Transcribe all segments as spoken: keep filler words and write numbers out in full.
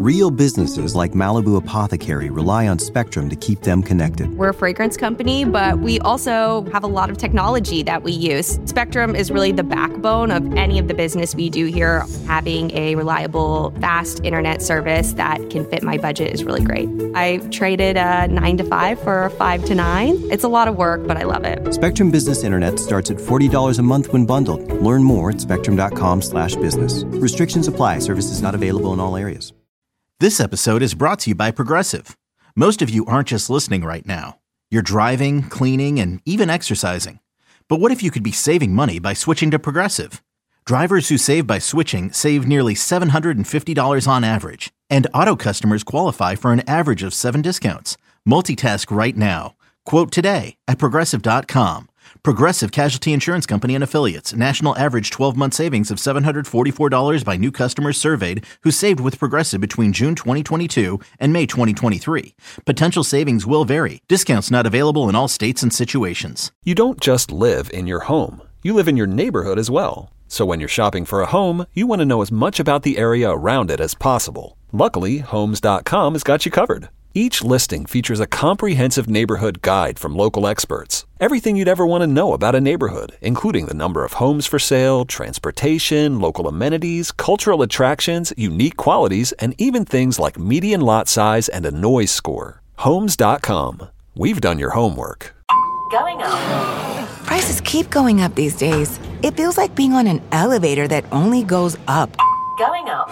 Real businesses like Malibu Apothecary rely on Spectrum to keep them connected. We're a fragrance company, but we also have a lot of technology that we use. Spectrum is really the backbone of any of the business we do here. Having a reliable, fast internet service that can fit my budget is really great. I traded a nine to five for a five to nine. It's a lot of work, but I love it. Spectrum Business Internet starts at forty dollars a month when bundled. Learn more at spectrum.com slash business. Restrictions apply. Services not available in all areas. This episode is brought to you by Progressive. Most of you aren't just listening right now. You're driving, cleaning, and even exercising. But what if you could be saving money by switching to Progressive? Drivers who save by switching save nearly seven hundred fifty dollars on average. And auto customers qualify for an average of seven discounts. Multitask right now. Quote today at Progressive dot com. Progressive Casualty Insurance Company and Affiliates. National average twelve-month savings of seven hundred forty-four dollars by new customers surveyed who saved with Progressive between June twenty twenty-two and May twenty twenty-three. Potential savings will vary. Discounts not available in all states and situations. You don't just live in your home. You live in your neighborhood as well. So when you're shopping for a home, you want to know as much about the area around it as possible. Luckily, Homes dot com has got you covered. Each listing features a comprehensive neighborhood guide from local experts. Everything you'd ever want to know about a neighborhood, including the number of homes for sale, transportation, local amenities, cultural attractions, unique qualities, and even things like median lot size and a noise score. Homes dot com. We've done your homework. Going up. Prices keep going up these days. It feels like being on an elevator that only goes up. Going up.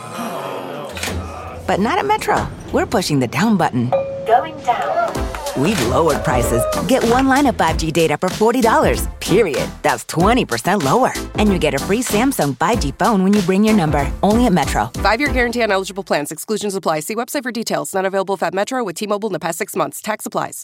But not at Metro. We're pushing the down button. Going down. We've lowered prices. Get one line of five G data for forty dollars, period. That's twenty percent lower. And you get a free Samsung five G phone when you bring your number. Only at Metro. Five-year guarantee on eligible plans. Exclusions apply. See website for details. Not available if at Metro with T-Mobile in the past six months. Tax applies.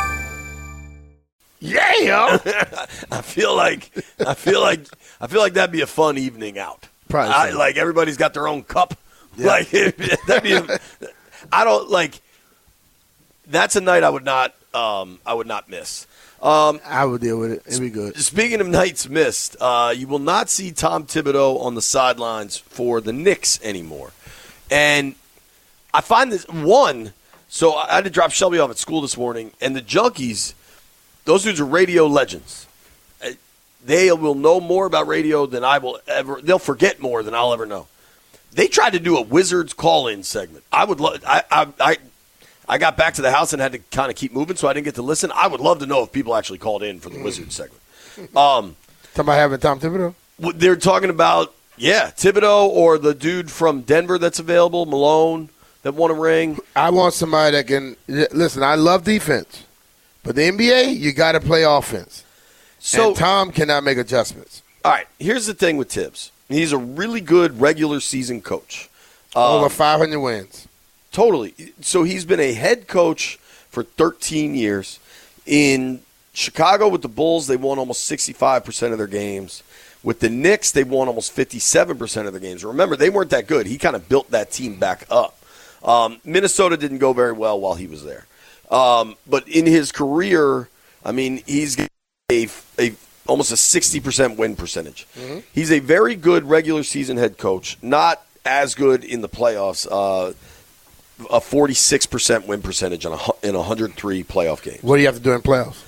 Yeah, I feel like I feel like I feel like that'd be a fun evening out. Probably I, so. like everybody's got their own cup. Yeah. Like that'd be. A, I don't like. That's a night I would not. Um, I would not miss. Um, I would deal with it. It'd be good. Speaking of nights missed, uh, you will not see Tom Thibodeau on the sidelines for the Knicks anymore, and I find this one. So I had to drop Shelby off at school this morning, and the Junkies. Those dudes are radio legends. They will know more about radio than I will ever. They'll forget more than I'll ever know. They tried to do a Wizards call-in segment. I would love. I, I I I got back to the house and had to kind of keep moving, so I didn't get to listen. I would love to know if people actually called in for the Wizards segment. Um, Talking about having Tom Thibodeau? They're talking about yeah, Thibodeau or the dude from Denver that's available, Malone, that won a ring. I want somebody that can listen. I love defense. But the N B A, you got to play offense. So and Tom cannot make adjustments. All right, here's the thing with Tibbs. He's a really good regular season coach. Um, Over five hundred wins. Totally. So he's been a head coach for thirteen years. In Chicago with the Bulls, they won almost sixty-five percent of their games. With the Knicks, they won almost fifty-seven percent of their games. Remember, they weren't that good. He kind of built that team back up. Um, Minnesota didn't go very well while he was there. Um, but in his career, I mean, he's got a, a almost a sixty percent win percentage. Mm-hmm. He's a very good regular season head coach, not as good in the playoffs. Uh, a forty-six percent win percentage in, a, in one hundred three playoff games. What do you have to do in playoffs?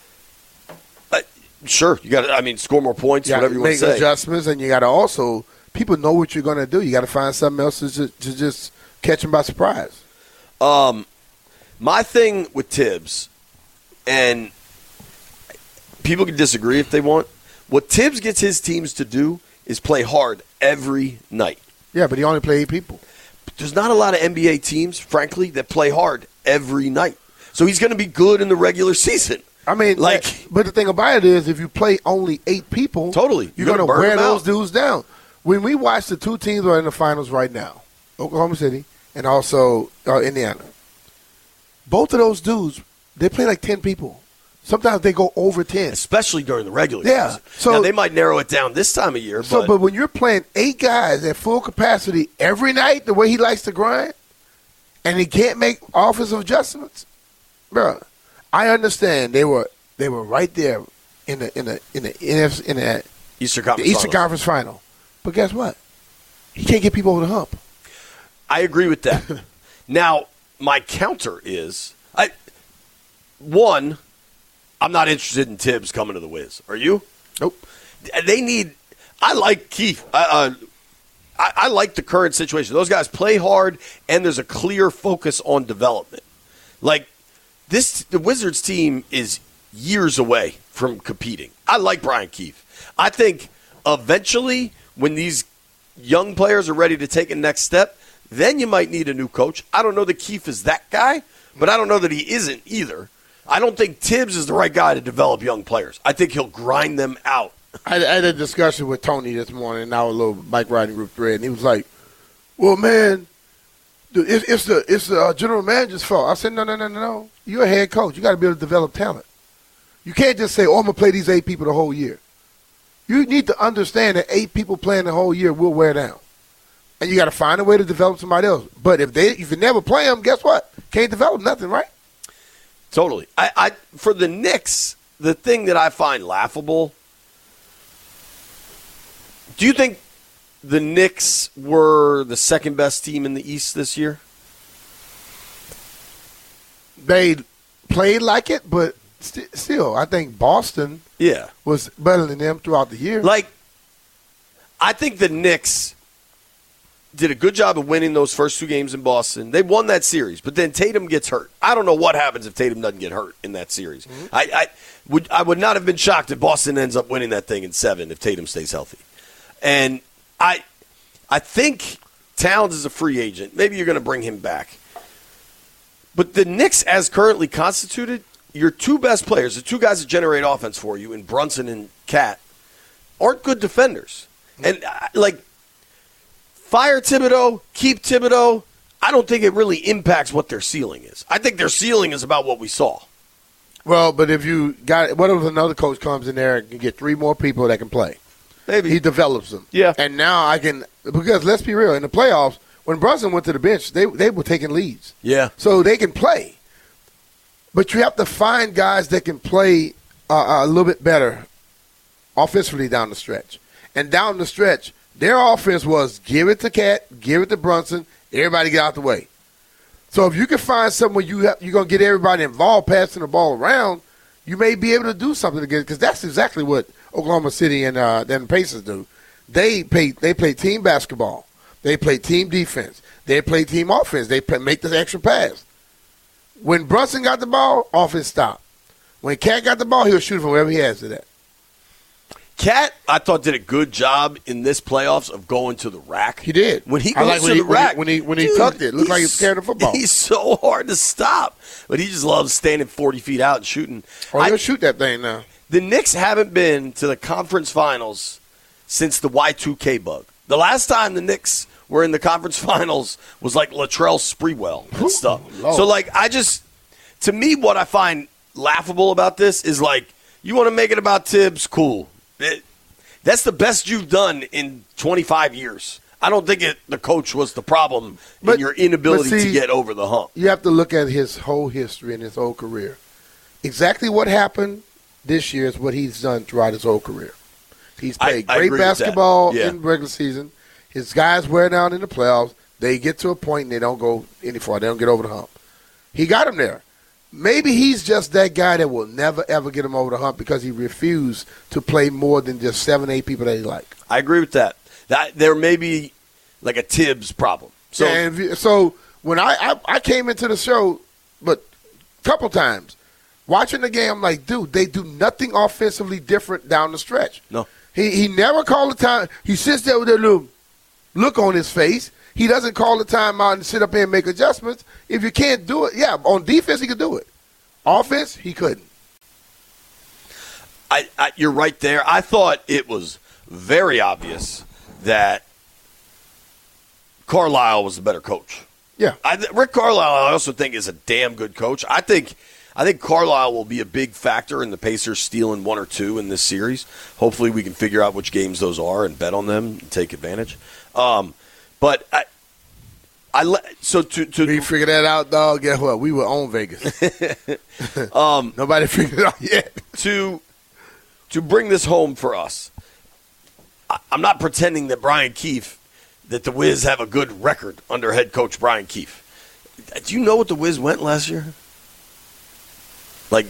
Uh, sure. You got to, I mean, score more points, you whatever you want to say. Make adjustments, and you got to also, people know what you're going to do. You got to find something else to just, to just catch them by surprise. Um. My thing with Tibbs, and people can disagree if they want, what Tibbs gets his teams to do is play hard every night. Yeah, but he only played eight people. But there's not a lot of N B A teams, frankly, that play hard every night. So he's going to be good in the regular season. I mean, like, but the thing about it is, if you play only eight people, totally, you're, you're going to wear those dudes down. When we watch the two teams that are in the finals right now, Oklahoma City and also uh, Indiana, both of those dudes, they play like ten people. Sometimes they go over ten. Especially during the regular yeah. season. So, now, they might narrow it down this time of year. So, but, but when you're playing eight guys at full capacity every night, the way he likes to grind, and he can't make offensive adjustments, bro, I understand they were they were right there in the in the in the N F C, in the Eastern Conference the Eastern Finals. Conference Final. But guess what? He can't get people over the hump. I agree with that. Now, my counter is, I one, I'm not interested in Tibbs coming to the Wiz. Are you? Nope. They need – I like Keith. Uh, I, I like the current situation. Those guys play hard, and there's a clear focus on development. Like, this, the Wizards team is years away from competing. I like Brian Keefe. I think eventually when these young players are ready to take a next step, then you might need a new coach. I don't know that Keefe is that guy, but I don't know that he isn't either. I don't think Tibbs is the right guy to develop young players. I think he'll grind them out. I, I had a discussion with Tony this morning in our little bike riding group thread, and he was like, well, man, it's, it's the it's the uh, general manager's fault. I said, no, no, no, no, no. You're a head coach. You got to be able to develop talent. You can't just say, oh, I'm going to play these eight people the whole year. You need to understand that eight people playing the whole year will wear down. And you got to find a way to develop somebody else. But if they if you never play them, guess what? Can't develop nothing, right? Totally. I, I for the Knicks, the thing that I find laughable, do you think the Knicks were the second best team in the East this year? They played like it, but st- still, I think Boston yeah. was better than them throughout the year. Like, I think the Knicks did a good job of winning those first two games in Boston. They won that series, but then Tatum gets hurt. I don't know what happens if Tatum doesn't get hurt in that series. Mm-hmm. I, I would I would not have been shocked if Boston ends up winning that thing in seven if Tatum stays healthy. And I I think Towns is a free agent. Maybe you're going to bring him back. But the Knicks, as currently constituted, your two best players, the two guys that generate offense for you, in Brunson and Cat, aren't good defenders. And, uh, like, fire Thibodeau, keep Thibodeau, I don't think it really impacts what their ceiling is. I think their ceiling is about what we saw. Well, but if you got – what if another coach comes in there and can get three more people that can play? Maybe. He develops them. Yeah. And now I can – because let's be real, in the playoffs, when Brunson went to the bench, they they were taking leads. Yeah. So they can play. But you have to find guys that can play uh, a little bit better offensively down the stretch. And down the stretch, their offense was give it to Cat, give it to Brunson, everybody get out the way. So if you can find somewhere you have, you're going to get everybody involved passing the ball around, you may be able to do something again, because that's exactly what Oklahoma City and uh, then Pacers do. They play, they play team basketball. They play team defense. They play team offense. They play, make the extra pass. When Brunson got the ball, offense stopped. When Cat got the ball, he'll shoot from wherever he has it at. Cat, I thought, did a good job in this playoffs of going to the rack. He did. When he I goes like to when the he, rack. When he, when he, when he dude, tucked it, it looked like he was scared of football. He's so hard to stop. But he just loves standing forty feet out and shooting. Oh, he'll I, shoot that thing now. The Knicks haven't been to the conference finals since the Y two K bug. The last time the Knicks were in the conference finals was like Latrell Sprewell and stuff. Ooh, so, like, I just – to me, what I find laughable about this is, like, you want to make it about Tibbs, cool. It, that's the best you've done in twenty-five years. I don't think it, the coach was the problem But- in your inability but see, to get over the hump. You have to look at his whole history and his whole career. Exactly what happened this year is what he's done throughout his whole career. He's played I- I great agree with that. basketball Yeah. in regular season. His guys wear down in the playoffs. They get to a point and they don't go any far. They don't get over the hump. He got him there. Maybe he's just that guy that will never, ever get him over the hump because he refused to play more than just seven, eight people that he liked. I agree with that. That there may be like a Tibbs problem. So, So, yeah, and if you- so when I, I, I came into the show, but a couple times, watching the game, I'm like, dude, they do nothing offensively different down the stretch. No. He he never called the time. He sits there with that little look on his face. He doesn't call the time out and sit up here and make adjustments. If you can't do it, yeah, on defense he could do it. Offense, he couldn't. I, I, you're right there. I thought it was very obvious that Carlisle was the better coach. Yeah. I, Rick Carlisle, I also think, is a damn good coach. I think I think Carlisle will be a big factor in the Pacers stealing one or two in this series. Hopefully we can figure out which games those are and bet on them and take advantage. Um, but I, I le- so to to We figured that out, dog. Guess what? We were on Vegas. um, Nobody figured it out yet. to to bring this home for us. I, I'm not pretending that Brian Keefe, that the Wiz have a good record under head coach Brian Keefe. Do you know what the Wiz went last year? Like,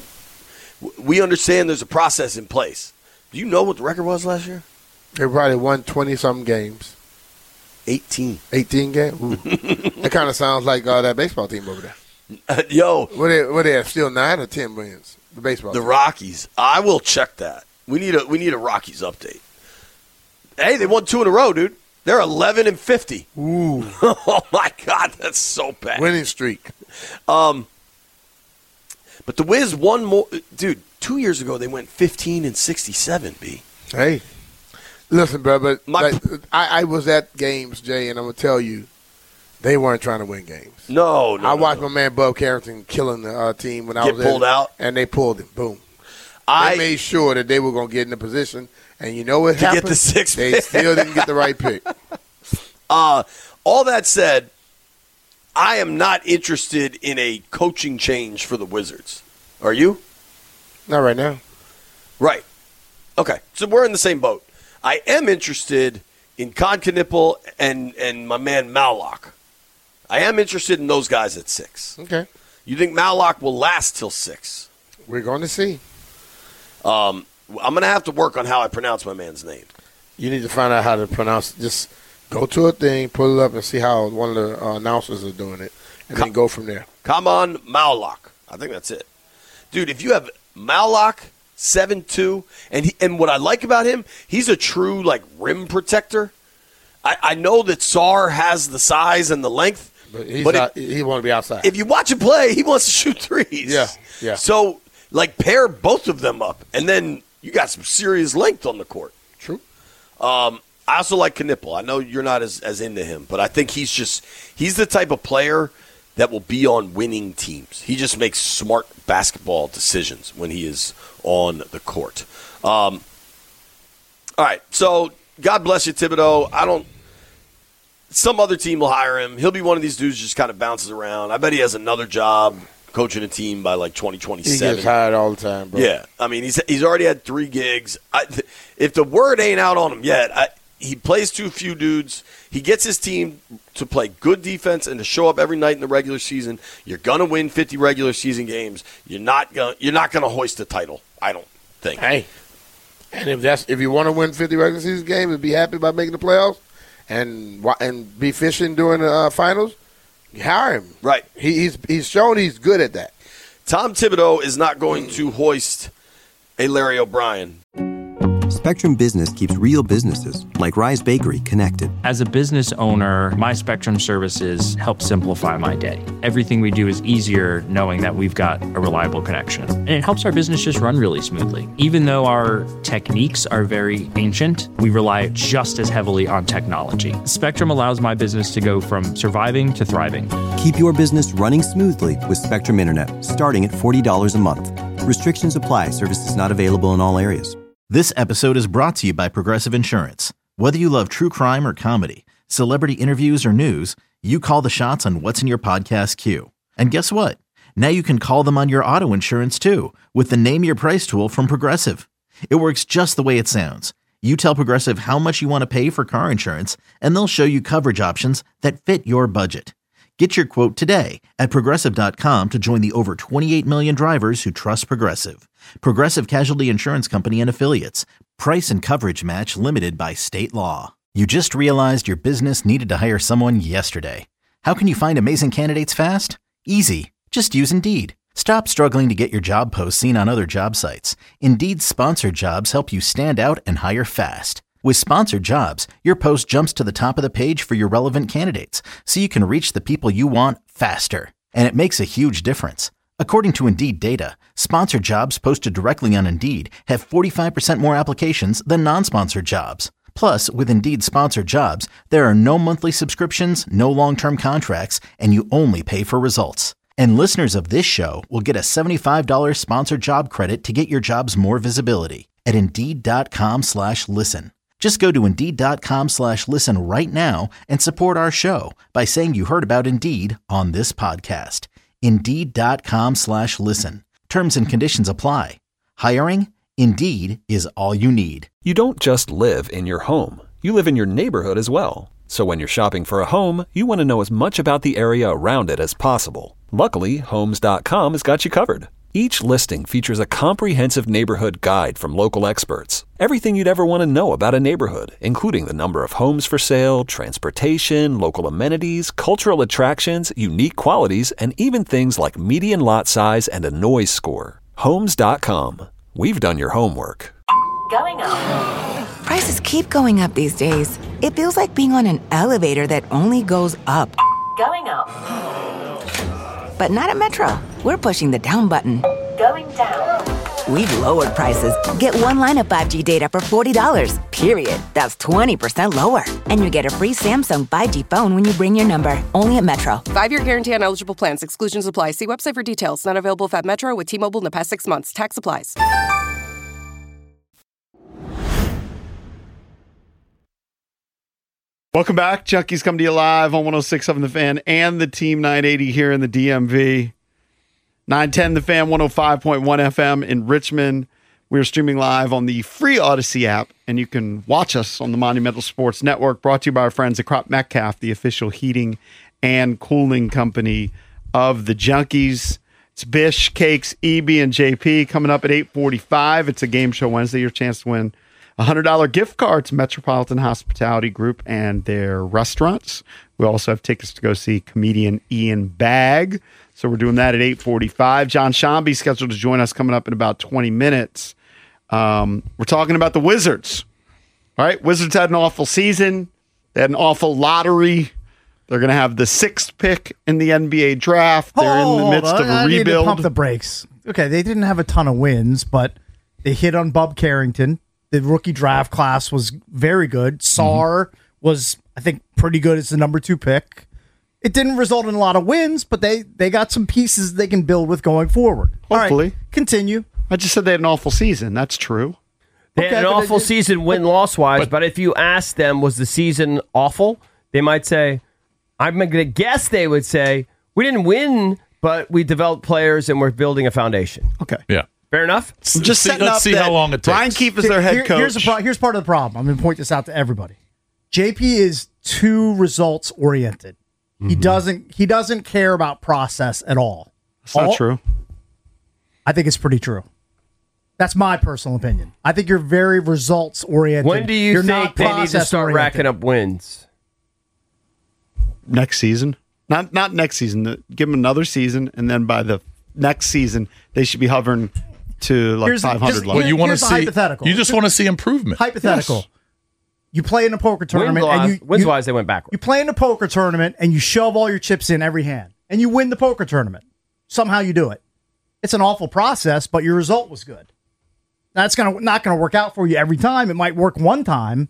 we understand there's a process in place. Do you know what the record was last year? They probably won twenty-something games. eighteen. eighteen games? Ooh. That kind of sounds like uh, that baseball team over there. Uh, yo. What they, what they have, still nine or ten wins? The baseball The team. Rockies. I will check that. We need a we need a Rockies update. Hey, they won two in a row, dude. They're eleven and fifty. Ooh. Oh, my God. That's so bad. Winning streak. Um, but the Wiz won more. Dude, two years ago they went fifteen and sixty-seven, B. Hey. Listen, bro, but My, like, I, I was at games, Jay, and I'm going to tell you, they weren't trying to win games. No, no. I watched no. my man Bub Carrington killing the uh, team when I Get was pulled there, out? and they pulled him. Boom. I They made sure that they were going to get in the position, and you know what To get happened? the sixth They pick. still didn't get the right pick. Uh, all that said, I am not interested in a coaching change for the Wizards. Are you? Not right now. Right. Okay. So we're in the same boat. I am interested in Con Knipple and, and my man Mallock. I am interested in those guys at six. Okay. You think Mallock will last till six? We're going to see. Um, I'm going to have to work on how I pronounce my man's name. You need to find out how to pronounce it. Just go to a thing, pull it up, and see how one of the uh, announcers are doing it, and Com- then go from there. Come on, Mallock. I think that's it. Dude, if you have Mallock, seven two, and he, and what I like about him, he's a true, like, rim protector. I, I know that Sarr has the size and the length, But, he's but not, if, he want to be outside. if you watch him play, he wants to shoot threes. Yeah, yeah. So, like, pair both of them up, and then you got some serious length on the court. True. Um, I also like Knipple. I know you're not as, as into him, but I think he's just he's the type of player that will be on winning teams. He just makes smart basketball decisions when he is on the court. Um, all right, so God bless you, Thibodeau. I don't – some other team will hire him. He'll be one of these dudes who just kind of bounces around. I bet he has another job coaching a team by like twenty twenty-seven. He gets hired all the time, bro. Yeah, I mean, he's he's already had three gigs. I, th- if the word ain't out on him yet, I, he plays too few dudes. He gets his team to play good defense and to show up every night in the regular season. You're gonna win fifty regular season games. You're not gonna you're not gonna hoist the title. I don't think. Hey, and if that's if you want to win fifty regular season games and be happy about making the playoffs and and be fishing during the uh, finals, you hire him. Right. He, he's he's shown he's good at that. Tom Thibodeau is not going to hoist a Larry O'Brien. Spectrum Business keeps real businesses, like Rise Bakery, connected. As a business owner, my Spectrum services help simplify my day. Everything we do is easier knowing that we've got a reliable connection. And it helps our business just run really smoothly. Even though our techniques are very ancient, we rely just as heavily on technology. Spectrum allows my business to go from surviving to thriving. Keep your business running smoothly with Spectrum Internet, starting at forty dollars a month. Restrictions apply. Services not available in all areas. This episode is brought to you by Progressive Insurance. Whether you love true crime or comedy, celebrity interviews or news, you call the shots on what's in your podcast queue. And guess what? Now you can call them on your auto insurance too with the Name Your Price tool from Progressive. It works just the way it sounds. You tell Progressive how much you want to pay for car insurance, and they'll show you coverage options that fit your budget. Get your quote today at Progressive dot com to join the over twenty-eight million drivers who trust Progressive. Progressive Casualty Insurance Company and Affiliates. Price and coverage match limited by state law. You just realized your business needed to hire someone yesterday. How can you find amazing candidates fast? Easy. Just use Indeed. Stop struggling to get your job posts seen on other job sites. Indeed's sponsored jobs help you stand out and hire fast. With sponsored jobs, your post jumps to the top of the page for your relevant candidates, so you can reach the people you want faster. And it makes a huge difference. According to Indeed data, sponsored jobs posted directly on Indeed have forty-five percent more applications than non-sponsored jobs. Plus, with Indeed sponsored jobs, there are no monthly subscriptions, no long-term contracts, and you only pay for results. And listeners of this show will get a seventy-five dollars sponsored job credit to get your jobs more visibility at Indeed.com slash listen. Just go to Indeed.com slash listen right now and support our show by saying you heard about Indeed on this podcast. Indeed.com slash listen. Terms and conditions apply. Hiring? Indeed is all you need. You don't just live in your home. You live in your neighborhood as well. So when you're shopping for a home, you want to know as much about the area around it as possible. Luckily, Homes dot com has got you covered. Each listing features a comprehensive neighborhood guide from local experts. Everything you'd ever want to know about a neighborhood, including the number of homes for sale, transportation, local amenities, cultural attractions, unique qualities, and even things like median lot size and a noise score. Homes dot com. We've done your homework. Going up. Prices keep going up these days. It feels like being on an elevator that only goes up. Going up. But not at Metro. We're pushing the down button. Going down. We've lowered prices. Get one line of five G data for forty dollars, period. That's twenty percent lower. And you get a free Samsung five G phone when you bring your number. Only at Metro. Five-year guarantee on eligible plans. Exclusions apply. See website for details. Not available at Metro with T-Mobile in the past six months. Tax applies. Welcome back. Junkies come to you live on one oh six point seven The Fan and the Team nine eighty here in the D M V. nine ten The Fan, one oh five point one F M in Richmond. We're streaming live on the free Odyssey app, and you can watch us on the Monumental Sports Network, brought to you by our friends at Crop Metcalf, the official heating and cooling company of the Junkies. It's Bish, Cakes, E B, and J P coming up at eight forty-five. It's a game show Wednesday. Your chance to win a one hundred dollars gift card to Metropolitan Hospitality Group and their restaurants. We also have tickets to go see comedian Ian Bagg. So we're doing that at eight forty-five. John Shambi scheduled to join us coming up in about twenty minutes. Um, we're talking about the Wizards. All right, Wizards had an awful season. They had an awful lottery. They're going to have the sixth pick in the N B A draft. They're oh, in the midst hold of on. a I need to rebuild. pump the brakes. Okay, they didn't have a ton of wins, but they hit on Bub Carrington. The rookie draft class was very good. Sarr mm-hmm. was, I think, pretty good as the number two pick. It didn't result in a lot of wins, but they, they got some pieces they can build with going forward. Hopefully. All right, continue. I just said they had an awful season. That's true. They Okay, had an but awful it- season win-loss wise, but, but if you ask them, was the season awful? They might say, I'm going to guess they would say, we didn't win, but we developed players and we're building a foundation. Okay. Yeah. Fair enough? I'm just See- setting let's up see that how long it takes. Brian Keefe is their head Here- coach. Here's, the pro- here's part of the problem. I'm going to point this out to everybody. J P is too results oriented. He Mm-hmm. doesn't he doesn't care about process at all. That's not All- true. I think it's pretty true. That's my personal opinion. I think you're very results oriented. When do you you're think not they need to process start oriented. racking up wins? Next season. Not not next season. The- Give them another season, and then by the next season, they should be hovering to like Here's- five hundred just- level. Well, you want to Here's a see. hypothetical. You just want to see improvement. Hypothetical. Yes. You play in a poker tournament and you, Wins you, wise, they went backwards. you play in a poker tournament and you shove all your chips in every hand and you win the poker tournament. Somehow you do it. It's an awful process, but your result was good. That's gonna not gonna work out for you every time. It might work one time.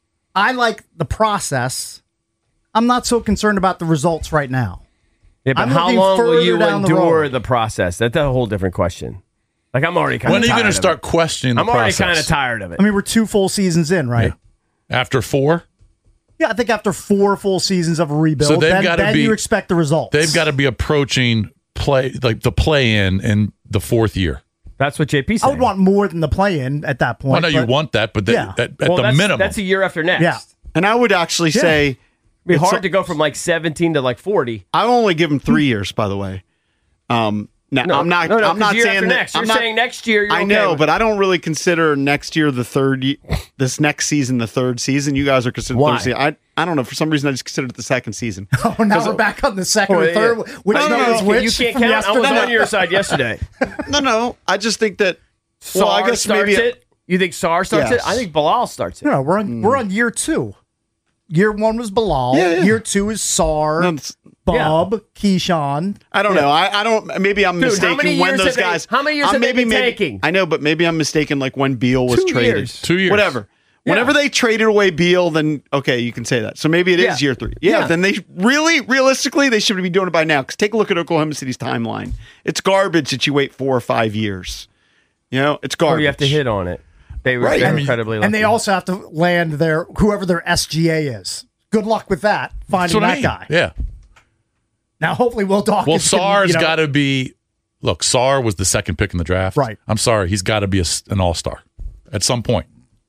I like the process. I'm not so concerned about the results right now. Yeah, but I'm how looking long will further you down the endure road. the process? That's a whole different question. Like, I'm already kind When of are you going to start questioning the I'm already process? kind of tired of it. I mean, we're two full seasons in, right? Yeah. After four, Yeah, I think after four full seasons of a rebuild, So they've then, gotta then be- you expect the results. they've got to be approaching play like the play in in the fourth year. That's what J P said. I would want more than the play-in at that point. Well, no, you but- want that, but the, Yeah. at, at well, the that's, minimum, That's a year after next. Yeah. And I would actually Yeah. say It'd be it's hard a- to go from like seventeen to like forty. I only give them three years. By the way, um, now No, I'm not. no, no, I'm not 'cause year saying after that. next. I'm You're not, saying next year. You're I okay know, with but I don't really consider next year the third. Ye- this next season the third season. You guys are considering Why? third season. I I don't know. For some reason, I just considered it the second season. Oh, now we're back on the second Oh, or yeah, third. yeah. Which No, no, one no, is no, which? You can't from count. I was yesterday? on your side yesterday. No, no. I just think that. Well, I Sarr guess starts maybe it. You think Sarr starts Yes. it? I think Bilal starts it. No, we're on we're on year two. Year one was Bilal. Yeah, yeah. Year two is Sarr, No, it's- Bub, Keyshawn. I don't know. I, I don't. Maybe I'm Dude, how mistaken many when years those have they- guys. how many years I'm have they maybe, been maybe, taking? I know, but maybe I'm mistaken. Like when Beal was Two traded. years. Two years. Whatever. Whenever they traded away Beal, then okay, you can say that. So maybe it is Yeah. year three. Yeah, Yeah. Then they really, realistically, they should be doing it by now. Because take a look at Oklahoma City's timeline. It's garbage that you wait four or five years. You know, it's garbage. Or you have to hit on it. They were Right. they're I mean- incredibly lucky. And they also have to land their whoever their S G A is. Good luck with that. That's Finding what I that mean. guy. Yeah. Now, hopefully, Will Dawkins. Well, can, Sarr's you know- got to be. Look, Sarr was the second pick in the draft. Right. I'm sorry, he's got to be a, an all star at some point.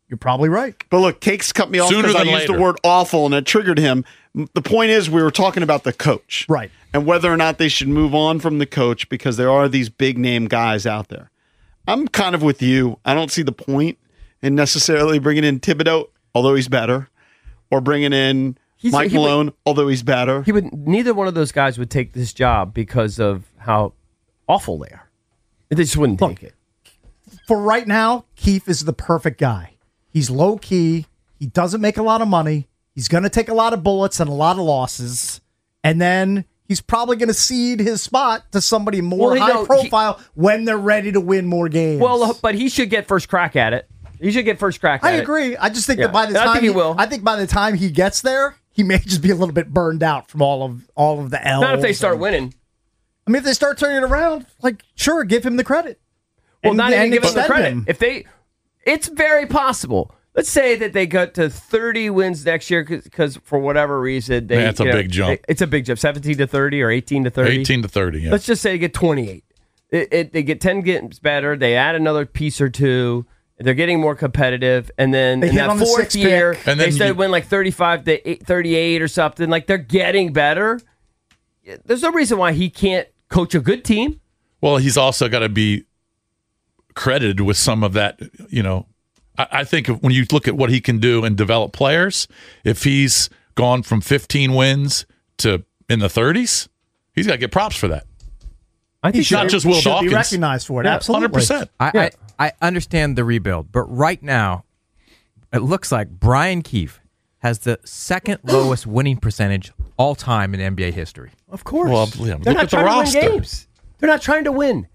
You're probably right. But look, Cakes cut me off Sooner because I than used the later. word awful and it triggered him. The point is, we were talking about the coach. Right. And whether or not they should move on from the coach because there are these big name guys out there. I'm kind of with you. I don't see the point in necessarily bringing in Thibodeau, although he's better, or bringing in He's- Mike he would- Malone, although he's better. He would. Neither one of those guys would take this job because of how awful they are. They just wouldn't take it. For right now, Keefe is the perfect guy. He's low key. He doesn't make a lot of money. He's going to take a lot of bullets and a lot of losses. And then he's probably going to cede his spot to somebody more Well, you high know, profile when they're ready to win more games. Well, but he should get first crack at it. He should get first crack at I it. agree. I just think Yeah. that by the And I time think he will. I think by the time he gets there, he may just be a little bit burned out from all of all of the L's. Not if they start and- winning. I mean, if they start turning it around, like sure, give him the credit. Well, And- not even and give them the extend credit. him. If they, it's very possible. Let's say that they got to thirty wins next year because for whatever reason they. Man, it's a you know, big jump. they- It's a big jump. Seventeen to thirty or eighteen to thirty. eighteen to thirty, yeah. Let's just say they get twenty-eight. It, it, they get ten games better. They add another piece or two. They're getting more competitive, and then They in hit that on the fourth sixth year, pick. And they then start you- win like thirty-five to eight, thirty-eight or something. Like they're getting better. There's no reason why he can't coach a good team. Well, he's also got to be credited with some of that. You know, I, I think when you look at what he can do and develop players, if he's gone from fifteen wins to in the thirties, he's got to get props for that. I think He's not just Will should Dawkins. be recognized for it. Absolutely, one hundred percent. I, I, I understand the rebuild, but right now, it looks like Brian Keefe has the second lowest winning percentage all time in N B A history. Of course. Well, yeah, They're look not at the trying roster. to win games. They're not trying to win.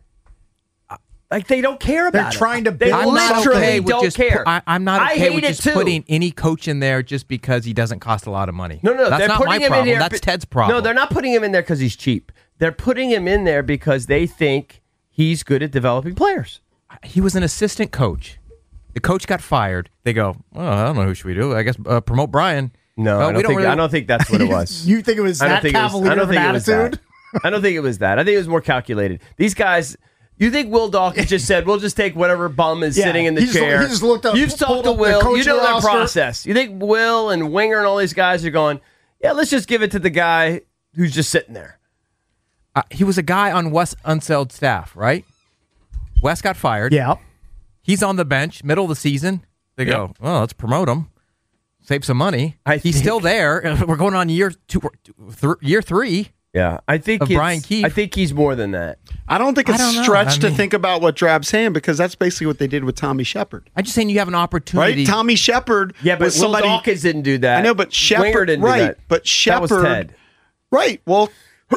Like they don't care about They're it. trying to They build I'm not literally okay with don't just. care. pu- I, I'm not I okay hate with it just too. putting any coach in there just because he doesn't cost a lot of money. No, no, that's they're not putting my him problem. in there. That's Ted's problem. No, they're not putting him in there because he's cheap. They're putting him in there because they think he's good at developing players. He was an assistant coach. The coach got fired. They go, well, I don't know who should we do. I guess uh, promote Brian. No, Well, I, don't we don't think, really- I don't think that's what it was. You think it was I don't that think it was- cavalier I don't of an think it was attitude? that. I don't think it was that. I think it was more calculated. These guys. You think Will Dawkins just said, "We'll just take whatever bum is Yeah, sitting in the he just- chair"? he just looked up- You've pulled talked to up the Will. You coaching know that roster. process. You think Will and Winger and all these guys are going, "Yeah, let's just give it to the guy who's just sitting there." Uh, he was a guy on Wes Unseld's staff, right? Wes got fired. Yeah. He's on the bench, middle of the season. They go, well, let's promote him, save some money. I He's think- still there. We're going on year two, th- year three. Yeah, I think Of it's- Brian Keefe. I think he's more than that. I don't think I it's don't know. stretch I to mean- think about what Drab's saying because that's basically what they did with Tommy Shepard. I'm just saying you have an opportunity. Right? Tommy Shepard Yeah, but was Will somebody. Dawkins didn't do that. I know, but Shepard. Winger didn't right, do that. but That was Shepard. Ted. Right. Well,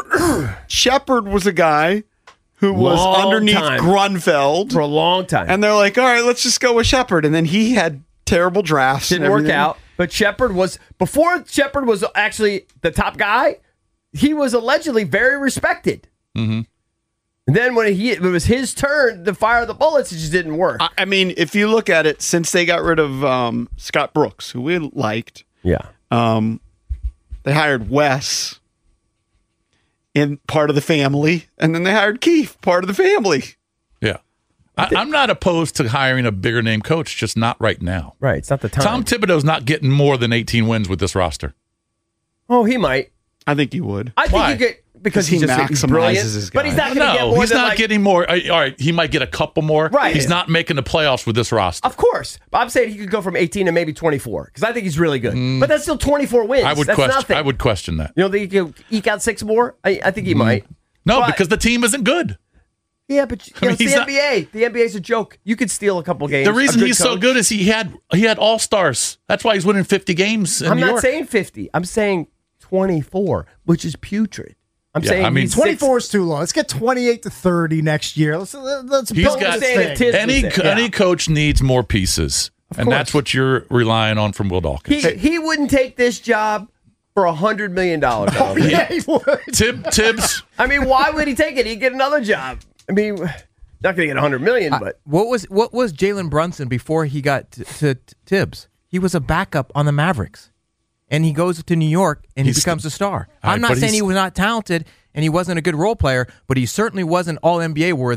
Shepard was a guy who was Long underneath time. Grunfeld for a long time, and they're like, all right, let's just go with Shepard. And then he had terrible drafts. didn't and work everything. out. But Shepard was before Shepard was actually the top guy. He was allegedly very respected. Mm-hmm. And then when he it was his turn to fire the bullets, it just didn't work. I, I mean, if you look at it, since they got rid of um, Scott Brooks, who we liked, yeah, um, they hired Wes in part of the family, and then they hired Keefe, part of the family. Yeah. I, I'm not opposed to hiring a bigger name coach, just not right now. Right. It's not the time. Tom Thibodeau's not getting more than eighteen wins with this roster. Oh, he might. I think you would. I think Why? you get because Because he he's just he's maximizes brilliant, his but he's guys. not going to get No, more he's than not like, getting more. uh, All right, he might get a couple more. Right. He's not making the playoffs with this roster. Of course, but I'm saying he could go from eighteen to maybe twenty-four because I think he's really good. But that's still twenty-four wins. I would that's question. nothing. I would question that. You know, think he could eke out six more? I, I think he might. No, But- because the team isn't good. Yeah, but you I know, mean, it's the he's N not- B A. The N B A is a joke. You could steal a couple games. The reason A he's so coach. good is he had he had all stars. That's why he's winning fifty games in I'm New not York. saying fifty. I'm saying twenty-four, which is putrid. I'm Yeah, saying I mean, he's twenty-four is too low. Let's get twenty-eight to thirty next year. Let's let's He's build got this thing. any any coach needs more pieces, and course. that's what you're relying on from Will Dawkins. He, he wouldn't take this job for a hundred million dollars. Oh, yeah, he would. Tib, Tibbs. I mean, why would he take it? He'd get another job. I mean, not going to get a hundred million, but What was what was Jalen Brunson before he got to, to Tibbs? He was a backup on the Mavericks, and he goes to New York and He's- he becomes a star. All right, I'm not but saying he's- he was not talented and he wasn't a good role player, but he certainly wasn't all N B A worthy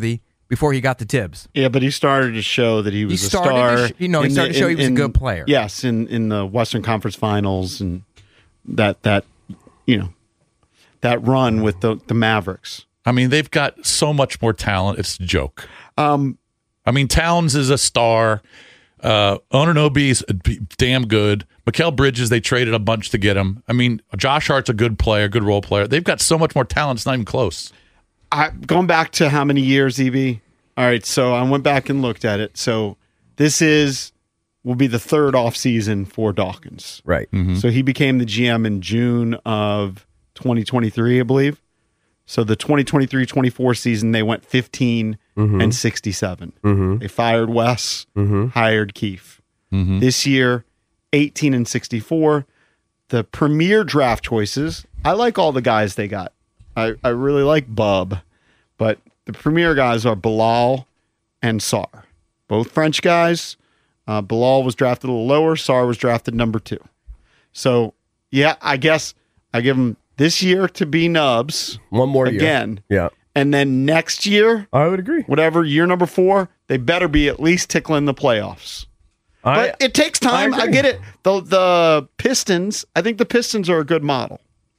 before he got the Tibbs. Yeah, but he started to show that he was He a started star. to sh- you know, he in started the- to show he in- was a in- good player. Yes, in, in the Western Conference Finals and that that you know that run with the, the Mavericks. I mean, they've got so much more talent. It's a joke. Um, I mean, Towns is a star. Uh, Anunoby's damn good. Mikal Bridges, they traded a bunch to get him. I mean, Josh Hart's a good player, good role player. They've got so much more talent. It's not even close. I, going back to how many years, E B? All right, so I went back and looked at it. So this is will be the third off season for Dawkins. Right. Mm-hmm. So he became the G M in June of twenty twenty-three, I believe. So the twenty twenty-three twenty-four season, they went fifteen Mhm. and sixty-seven. Mhm. They fired Wes, Mhm. hired Keefe. Mhm. This year, eighteen and sixty-four. The premier draft choices, I like all the guys they got. I, I really like Bub, but the premier guys are Bilal and Sarr, both French guys. Uh, Bilal was drafted a little lower. Sarr was drafted number two. So, yeah, I guess I give them this year to be nubs. One more year. Again. Yeah. And then next year, I would agree. Whatever, year number four, they better be at least tickling the playoffs. I- but it takes time. I I, agree. get it. The the Pistons, I think the Pistons are a good model.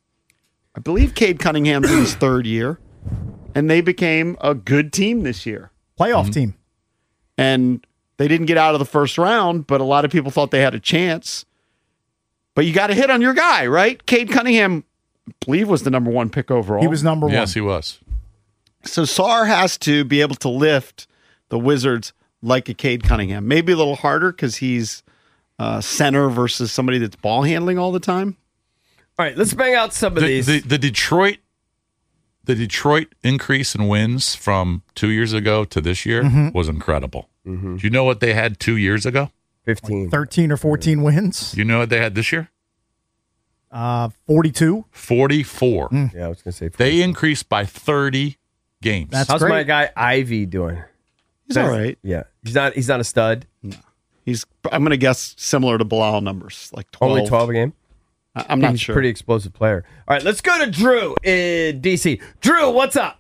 I believe Cade Cunningham's in his third year, and they became a good team this year. Playoff team. And they didn't get out of the first round, but a lot of people thought they had a chance. But you got to hit on your guy, right? Cade Cunningham, I believe, was the number one pick overall. He was number one. Yes, he was. So Sarr has to be able to lift the Wizards like a Cade Cunningham. Maybe a little harder because he's uh, center versus somebody that's ball handling all the time. All right, let's bang out some of The, these. the, the Detroit, the Detroit increase in wins from two years ago to this year Mhm. was incredible. Mm-hmm. Do you know what they had two years ago? fifteen. thirteen or fourteen wins. Do you know what they had this year? Uh, forty-two. forty-four. Yeah, I was going to say. They increased by thirty games. That's How's great. my guy Ivy doing? He's all right. Yeah, he's not. He's not a stud. He's, I'm going to guess, similar to Bilal numbers, like twelve. Only twelve a game. I- I'm not he's sure. a pretty explosive player. All right, let's go to Drew in D C. Drew, what's up?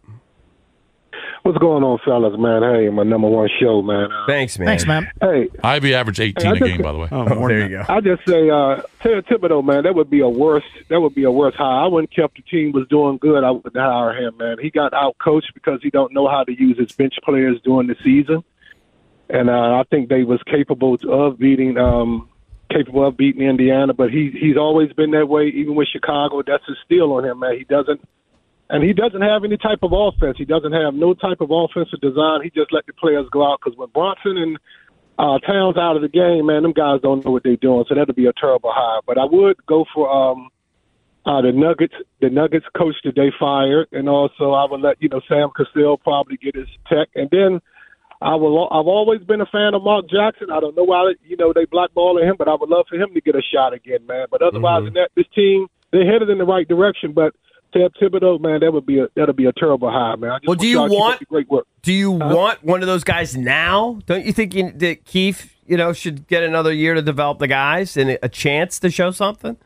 What's going on, fellas, man? Hey, my number one show, man. Uh, Thanks, man. Thanks, man. Hey, Ivy averaged eighteen Hey, I a just- game, by the way. Oh, Oh, more there than you that. go. I just say, uh, Ted Thibodeau, man, that would be a worse. That would be a worse hire. I wouldn't kept the team was doing good. I wouldn't hire him, man. He got out coached because he don't know how to use his bench players during the season, and uh, I think they was capable of beating, um, capable of beating Indiana. But he he's always been that way, even with Chicago. That's a steal on him, man. He doesn't. And he doesn't have any type of offense. He doesn't have no type of offensive design. He just let the players go out because when Bronson and uh, Towns out of the game, man, them guys don't know what they're doing. So that'll be a terrible hire. But I would go for um, uh, the Nuggets. The Nuggets coach that they fired, and also I would let you know Sam Cassell probably get his tech. And then I will. I've always been a fan of Mark Jackson. I don't know why you know they blackballing him, but I would love for him to get a shot again, man. But otherwise, Mhm. than that, this team they're headed in the right direction, but. Ted Thibodeau, man, that would be a that'll be a terrible hire, man. I just Well, do you y'all to keep up want- the great work? Do you Huh? want one of those guys now? Don't you think you, that Keefe, you know, should get another year to develop the guys and a chance to show something?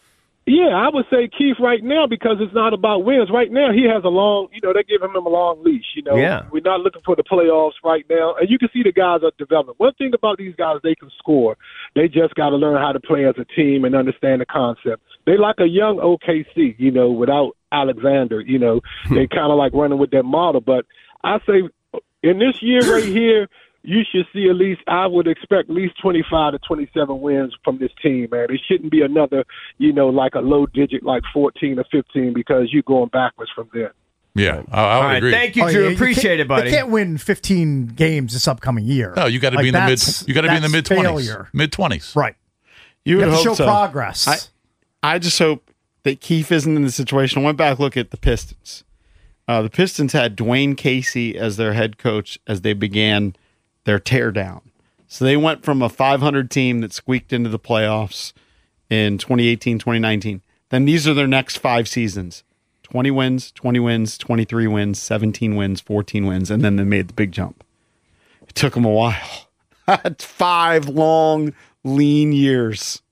Yeah, I would say Keith right now because it's not about wins. Right now, he has a long, you know, they give him a long leash. You know, Yeah. we're not looking for the playoffs right now, and you can see the guys are developing. One thing about these guys, they can score. They just got to learn how to play as a team and understand the concept. They like a young O K C, you know, without Alexander. You know, they kind of like running with that model. But I say in this year right here. You should see at least, I would expect at least twenty-five to twenty-seven wins from this team, man. It shouldn't be another, you know, like a low digit, like fourteen or fifteen, because you're going backwards from there. Yeah, I, I would All right, agree. thank you, Oh, Drew. yeah, you Appreciate can't- it, buddy. They can't win fifteen games this upcoming year. No, you got to Like, be in the mid. that's- You got to be in the mid that's twenties. failure. Mid twenties. Right. You, You would have to hope show so. progress. I, I just hope that Keefe isn't in the situation. I went back look at the Pistons. Uh, the Pistons had Dwayne Casey as their head coach as they began their teardown. So they went from a five hundred team that squeaked into the playoffs in twenty eighteen, twenty nineteen. Then these are their next five seasons. twenty wins, twenty wins, twenty-three wins, seventeen wins, fourteen wins, and then they made the big jump. It took them a while. That's five long, lean years.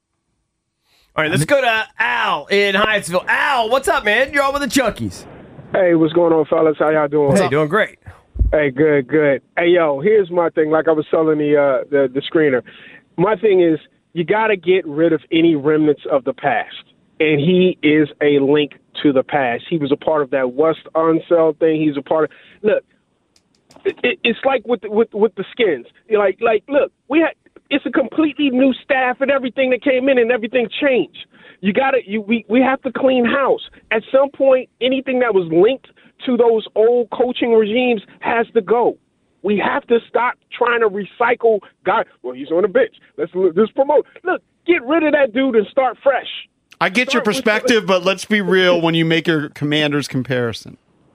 All right, let's go to Al in Hyattsville. Al, what's up, man? You're on with the Chunkies. Hey, what's going on, fellas? How y'all doing? Hey, doing great. Hey, good, good. Hey, yo, here's my thing. Like I was telling the uh, the, the screener, my thing is you got to get rid of any remnants of the past. And he is a link to the past. He was a part of that West Unseld thing. He's a part of – look, it, it's like with, with with the Skins. Like, like, look, we had it's a completely new staff and everything that came in and everything changed. You got to you we, we have to clean house. At some point, anything that was linked to those old coaching regimes has to go. We have to stop trying to recycle guys. Well, he's on the bench. Let's let's promote. Look, get rid of that dude and start fresh. I get your perspective, but let's be real when you make your Commanders comparison.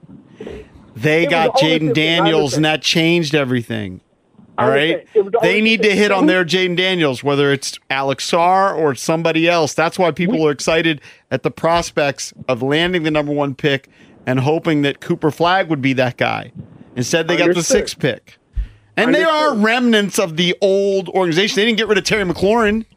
They got Jaden Daniels, and that changed everything. All right? They need to hit on their Jaden Daniels, whether it's Alex Sarr or somebody else. That's why people are excited at the prospects of landing the number one pick and hoping that Cooper Flagg would be that guy. Instead, they got the sixth pick. And they are remnants of the old organization. They didn't get rid of Terry McLaurin.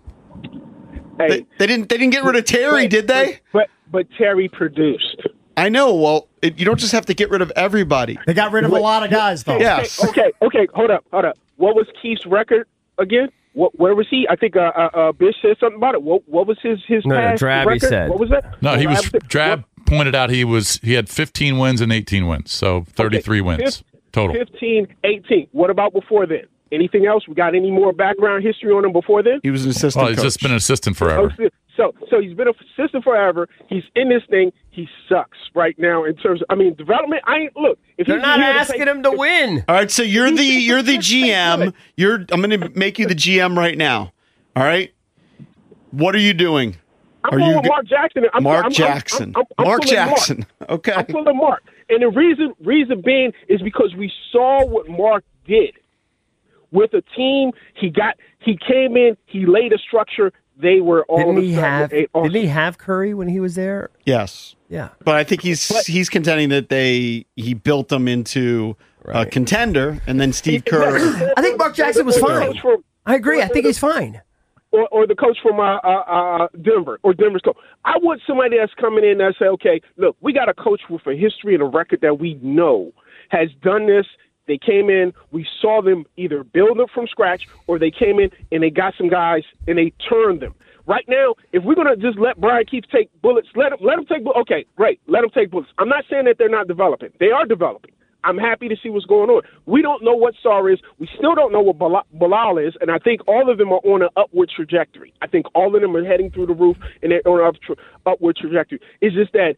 Hey, they, they didn't. They didn't get rid of Terry, but, did they? But but Terry produced. I know. Well, it, you don't just have to get rid of everybody. They got rid of a lot of guys, though. Yes. Okay. Okay. Hold up. Hold up. What was Keith's record again? What, where was he? I think uh, uh, uh, Bish said something about it. What, what was his his No, no, past Drabby record? said. What was that? No, he was Drab- Drab pointed out he was he had fifteen wins and eighteen wins, so thirty-three Okay, wins total. fifteen, eighteen. What about before then? Anything else? We got any more background history on him before then? He was an assistant Well, he's coach. just been an assistant forever. Oh, so, so he's been an assistant forever. He's in this thing. He sucks right now in terms of, I mean, development. I ain't look. If They're he's not here to asking take- him to win. All right, so you're the you're the G M. You're I'm going to make you the G M right now. All right, what are you doing? I'm are going you with go- Mark Jackson. I'm, Mark I'm, I'm, Jackson. I'm, I'm, I'm Mark pulling Jackson. Mark. Okay. I'm pulling Mark, and the reason reason being is because we saw what Mark did with a team. He got he came in. He laid a structure. They were all Didn't of a he sudden have? a- awesome. Didn't he have Curry when he was there? Yes. Yeah. But I think he's he's contending that they he built them into a contender, and then Steve Kerr. I think Mark Jackson was fine. I agree. I think he's fine. Or, or the coach from uh, uh, uh, Denver, or Denver's coach. I want somebody that's coming in and say, okay, look, we got a coach with a history and a record that we know has done this. They came in, we saw them either build it from scratch, or they came in and they got some guys and they turned them. Right now, if we're going to just let Brian Keith take bullets, let him, let him take bullets. Okay, great, let him take bullets. I'm not saying that they're not developing. They are developing. I'm happy to see what's going on. We don't know what Sarr is. We still don't know what Bilal Bilal is, and I think all of them are on an upward trajectory. I think all of them are heading through the roof, and they're on an up tra- upward trajectory. It's just that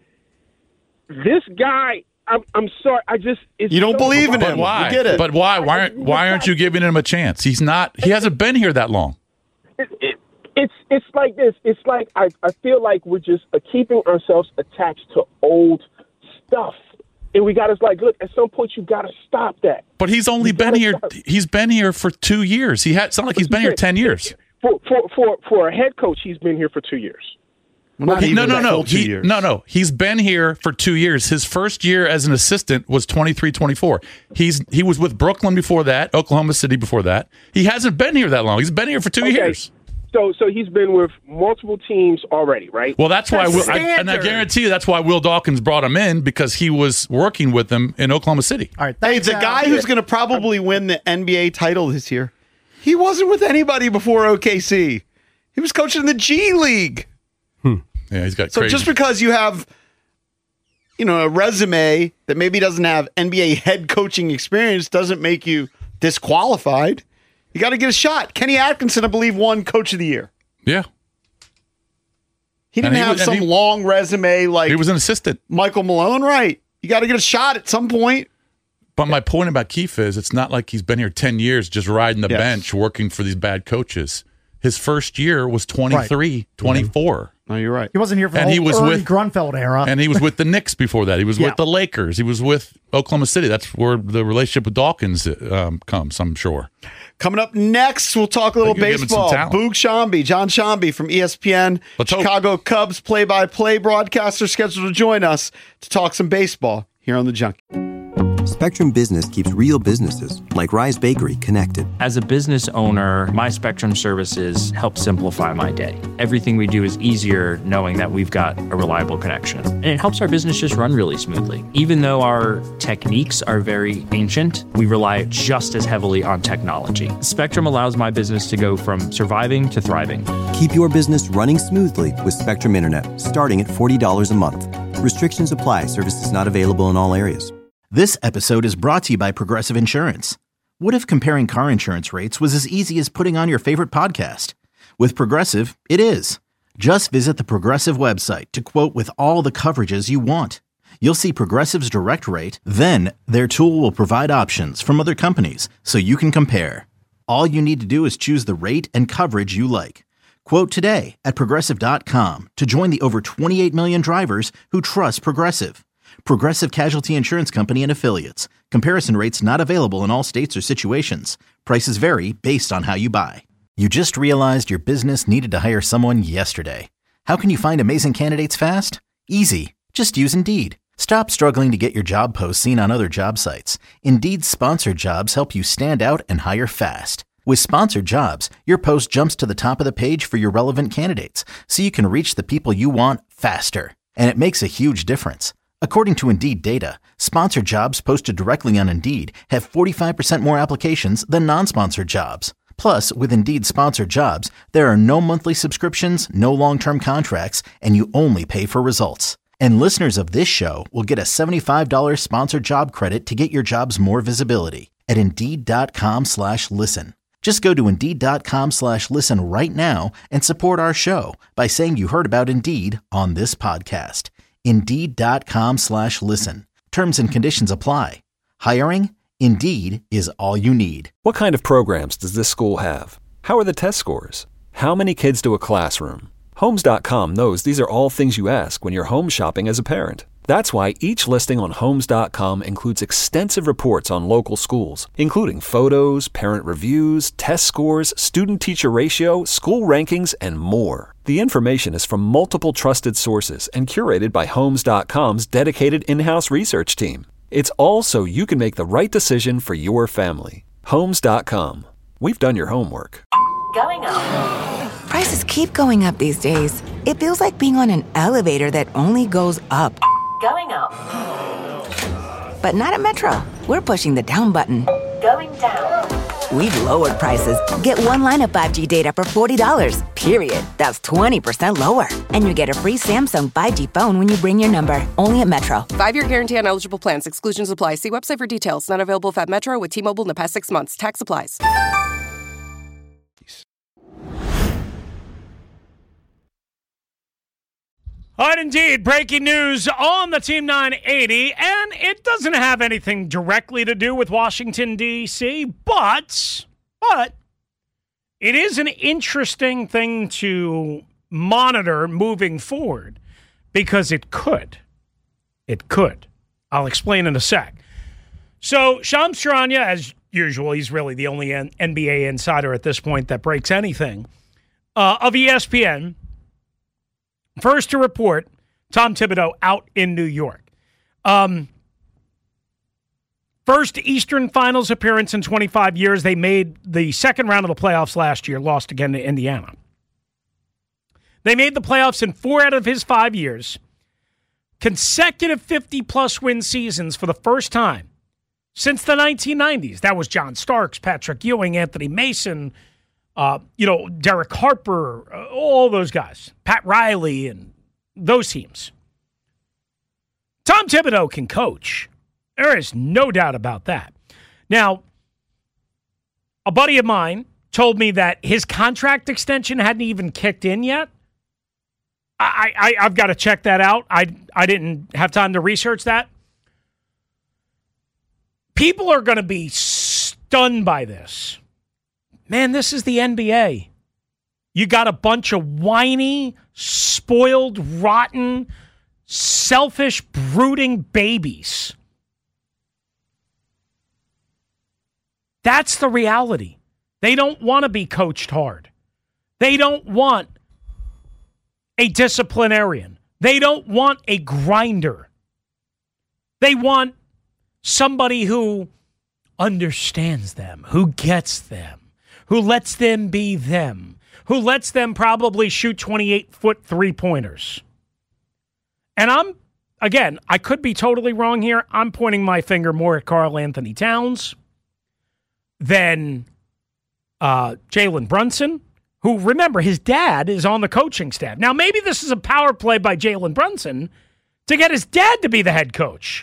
this guy, I'm, I'm sorry, I just... It's You don't so believe in But him. why? We get it. But why? Why aren't Why aren't you giving him a chance? He's not. He hasn't been here that long. It, it, it's it's like this. It's like I, I feel like we're just uh, keeping ourselves attached to old stuff. And we got to, like, look, at some point you got to stop that. But he's only been here. He's been here for two years. He had. It's not like he's been here ten years. For, for, for, for a head coach, he's been here for two years. Well, not He- even no, no, a no. full two He, years. no, no. He's been here for two years. His first year as an assistant was twenty-three twenty-four. He's he was with Brooklyn before that, Oklahoma City before that. He hasn't been here that long. He's been here for two Okay. years. So so he's been with multiple teams already, right? Well, that's why, That's Will, I, and I standard. guarantee you, that's why Will Dawkins brought him in, because he was working with them in Oklahoma City. All right. Hey, it's a guy who's going to probably win the N B A title this year. He wasn't with anybody before O K C. He was coaching the G League. Yeah, he's got So crazy. just because you have, you know, a resume that maybe doesn't have N B A head coaching experience doesn't make you disqualified. You got to get a shot. Kenny Atkinson, I believe, won Coach of the Year. Yeah. He didn't And he have was- and some he- long resume like he was an assistant. Michael Malone, right? You got to get a shot at some point. But my point about Keefe is it's not like he's been here ten years just riding the Yes. bench working for these bad coaches. His first year was twenty-three, twenty-four. No, you're right. He wasn't here for And the he whole was Ernie with- Grunfeld era. And he was with the Knicks before that. He was Yeah. with the Lakers. He was with Oklahoma City. That's where the relationship with Dawkins um, comes, I'm sure. Coming up next, we'll talk a little They could give him some baseball. talent. Boog Shambi, John Shambi from E S P N, Let's hope. Chicago Cubs play-by-play broadcaster scheduled to join us to talk some baseball here on The Junkie. Spectrum Business keeps real businesses, like Rise Bakery, connected. As a business owner, my Spectrum services help simplify my day. Everything we do is easier knowing that we've got a reliable connection. And it helps our business just run really smoothly. Even though our techniques are very ancient, we rely just as heavily on technology. Spectrum allows my business to go from surviving to thriving. Keep your business running smoothly with Spectrum Internet, starting at forty dollars a month. Restrictions apply. Services not available in all areas. This episode is brought to you by Progressive Insurance. What if comparing car insurance rates was as easy as putting on your favorite podcast? With Progressive, it is. Just visit the Progressive website to quote with all the coverages you want. You'll see Progressive's direct rate, then their tool will provide options from other companies so you can compare. All you need to do is choose the rate and coverage you like. Quote today at Progressive dot com to join the over twenty-eight million drivers who trust Progressive. Progressive Casualty Insurance Company and Affiliates. Comparison rates not available in all states or situations. Prices vary based on how you buy. You just realized your business needed to hire someone yesterday. How can you find amazing candidates fast? Easy. Just use Indeed. Stop struggling to get your job posts seen on other job sites. Indeed's sponsored jobs help you stand out and hire fast. With sponsored jobs, your post jumps to the top of the page for your relevant candidates, so you can reach the people you want faster. And it makes a huge difference. According to Indeed data, sponsored jobs posted directly on Indeed have forty-five percent more applications than non-sponsored jobs. Plus, with Indeed sponsored jobs, there are no monthly subscriptions, no long-term contracts, and you only pay for results. And listeners of this show will get a seventy-five dollars sponsored job credit to get your jobs more visibility at Indeed.com slash listen. Just go to Indeed.com slash listen right now and support our show by saying you heard about Indeed on this podcast. Indeed.com slash listen. Terms and conditions apply. Hiring? Indeed is all you need. What kind of programs does this school have? How are the test scores? How many kids do a classroom? Homes dot com knows these are all things you ask when you're home shopping as a parent. That's why each listing on Homes dot com includes extensive reports on local schools, including photos, parent reviews, test scores, student-teacher ratio, school rankings, and more. The information is from multiple trusted sources and curated by Homes dot com's dedicated in-house research team. It's all so you can make the right decision for your family. Homes dot com. We've done your homework. Going up. Prices keep going up these days. It feels like being on an elevator that only goes up. Going up. But not at Metro. We're pushing the down button. Going down. We've lowered prices. Get one line of five G data for forty dollars, period. That's twenty percent lower. And you get a free Samsung five G phone when you bring your number. Only at Metro. Five-year guarantee on eligible plans. Exclusions apply. See website for details. Not available if at Metro with T-Mobile in the past six months. Tax applies. All right, indeed. Breaking news on the Team nine eighty, and it doesn't have anything directly to do with Washington, D C, but, but it is an interesting thing to monitor moving forward because it could. It could. I'll explain in a sec. So, Shams Charania, as usual, he's really the only N B A insider at this point that breaks anything, uh, of E S P N. First to report, Tom Thibodeau out in New York. Um, first Eastern Finals appearance in twenty-five years. They made the second round of the playoffs last year, lost again to Indiana. They made the playoffs in four out of his five years. Consecutive fifty-plus win seasons for the first time since the nineteen nineties. That was John Starks, Patrick Ewing, Anthony Mason, Uh, you know, Derek Harper, uh, all those guys, Pat Riley, and those teams. Tom Thibodeau can coach. There is no doubt about that. Now, a buddy of mine told me that his contract extension hadn't even kicked in yet. I, I, I've got to check that out. I, I didn't have time to research that. People are going to be stunned by this. Man, this is the N B A. You got a bunch of whiny, spoiled, rotten, selfish, brooding babies. That's the reality. They don't want to be coached hard. They don't want a disciplinarian. They don't want a grinder. They want somebody who understands them, who gets them, who lets them be them, who lets them probably shoot twenty-eight-foot three-pointers. And I'm, again, I could be totally wrong here. I'm pointing my finger more at Karl Anthony Towns than uh, Jalen Brunson, who, remember, his dad is on the coaching staff. Now, maybe this is a power play by Jalen Brunson to get his dad to be the head coach.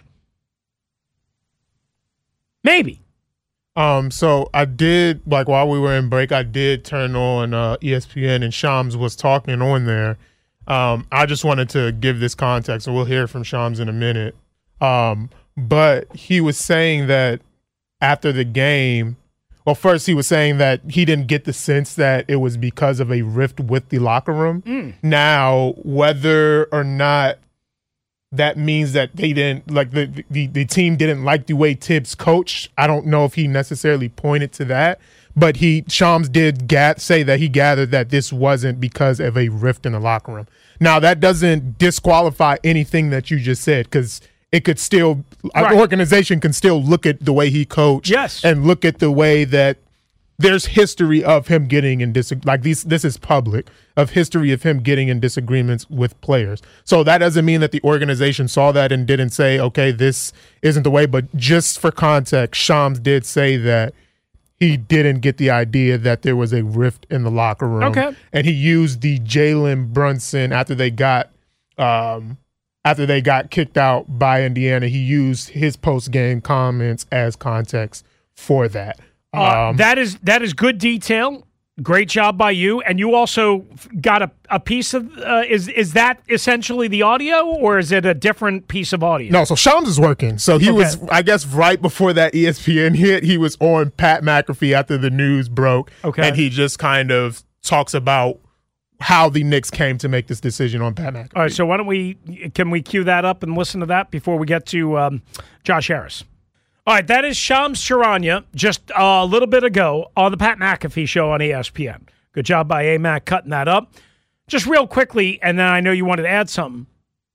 Maybe. Um, so I did, like, while we were in break, I did turn on uh, E S P N, and Shams was talking on there. Um, I just wanted to give this context, and we'll hear from Shams in a minute. Um, but he was saying that after the game, well, first he was saying that he didn't get the sense that it was because of a rift with the locker room. Mm. Now, whether or not that means that they didn't, like the, the the team didn't like the way Tibbs coached, I don't know if he necessarily pointed to that. But he, Shams did ga- say that he gathered that this wasn't because of a rift in the locker room. Now, that doesn't disqualify anything that you just said, because it could still, Right. an organization can still look at the way he coached, yes, and look at the way that there's history of him getting in dis like these. This is public of history of him getting in disagreements with players. So that doesn't mean that the organization saw that and didn't say, okay, this isn't the way. But just for context, Shams did say that he didn't get the idea that there was a rift in the locker room. Okay. And he used the Jalen Brunson after they got um, after they got kicked out by Indiana. He used his post game comments as context for that. Uh, Um, that is that is good detail. Great job by you. And you also got a, a piece of uh, is is that essentially the audio, or is it a different piece of audio? No, so Shams is working. So he Okay. was, I guess, right before that E S P N hit, he was on Pat McAfee after the news broke. Okay. And he just kind of talks about how the Knicks came to make this decision on Pat McAfee. All right, so why don't we can we cue that up and listen to that before we get to um, Josh Harris? All right, that is Shams Charania just a little bit ago on the Pat McAfee show on E S P N. Good job by A M A C cutting that up. Just real quickly, and then I know you wanted to add something.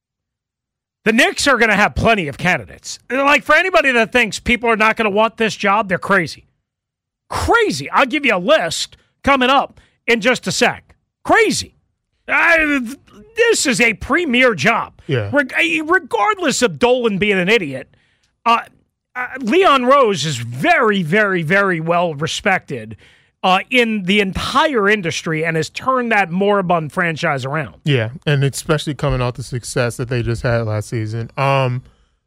The Knicks are going to have plenty of candidates. Like, for anybody that thinks people are not going to want this job, they're crazy. Crazy. I'll give you a list coming up in just a sec. Crazy. I, this is a premier job. Yeah. Reg- regardless of Dolan being an idiot, uh, uh, Leon Rose is very, very, very well respected uh, in the entire industry and has turned that moribund franchise around. Yeah, and especially coming off the success that they just had last season. Um,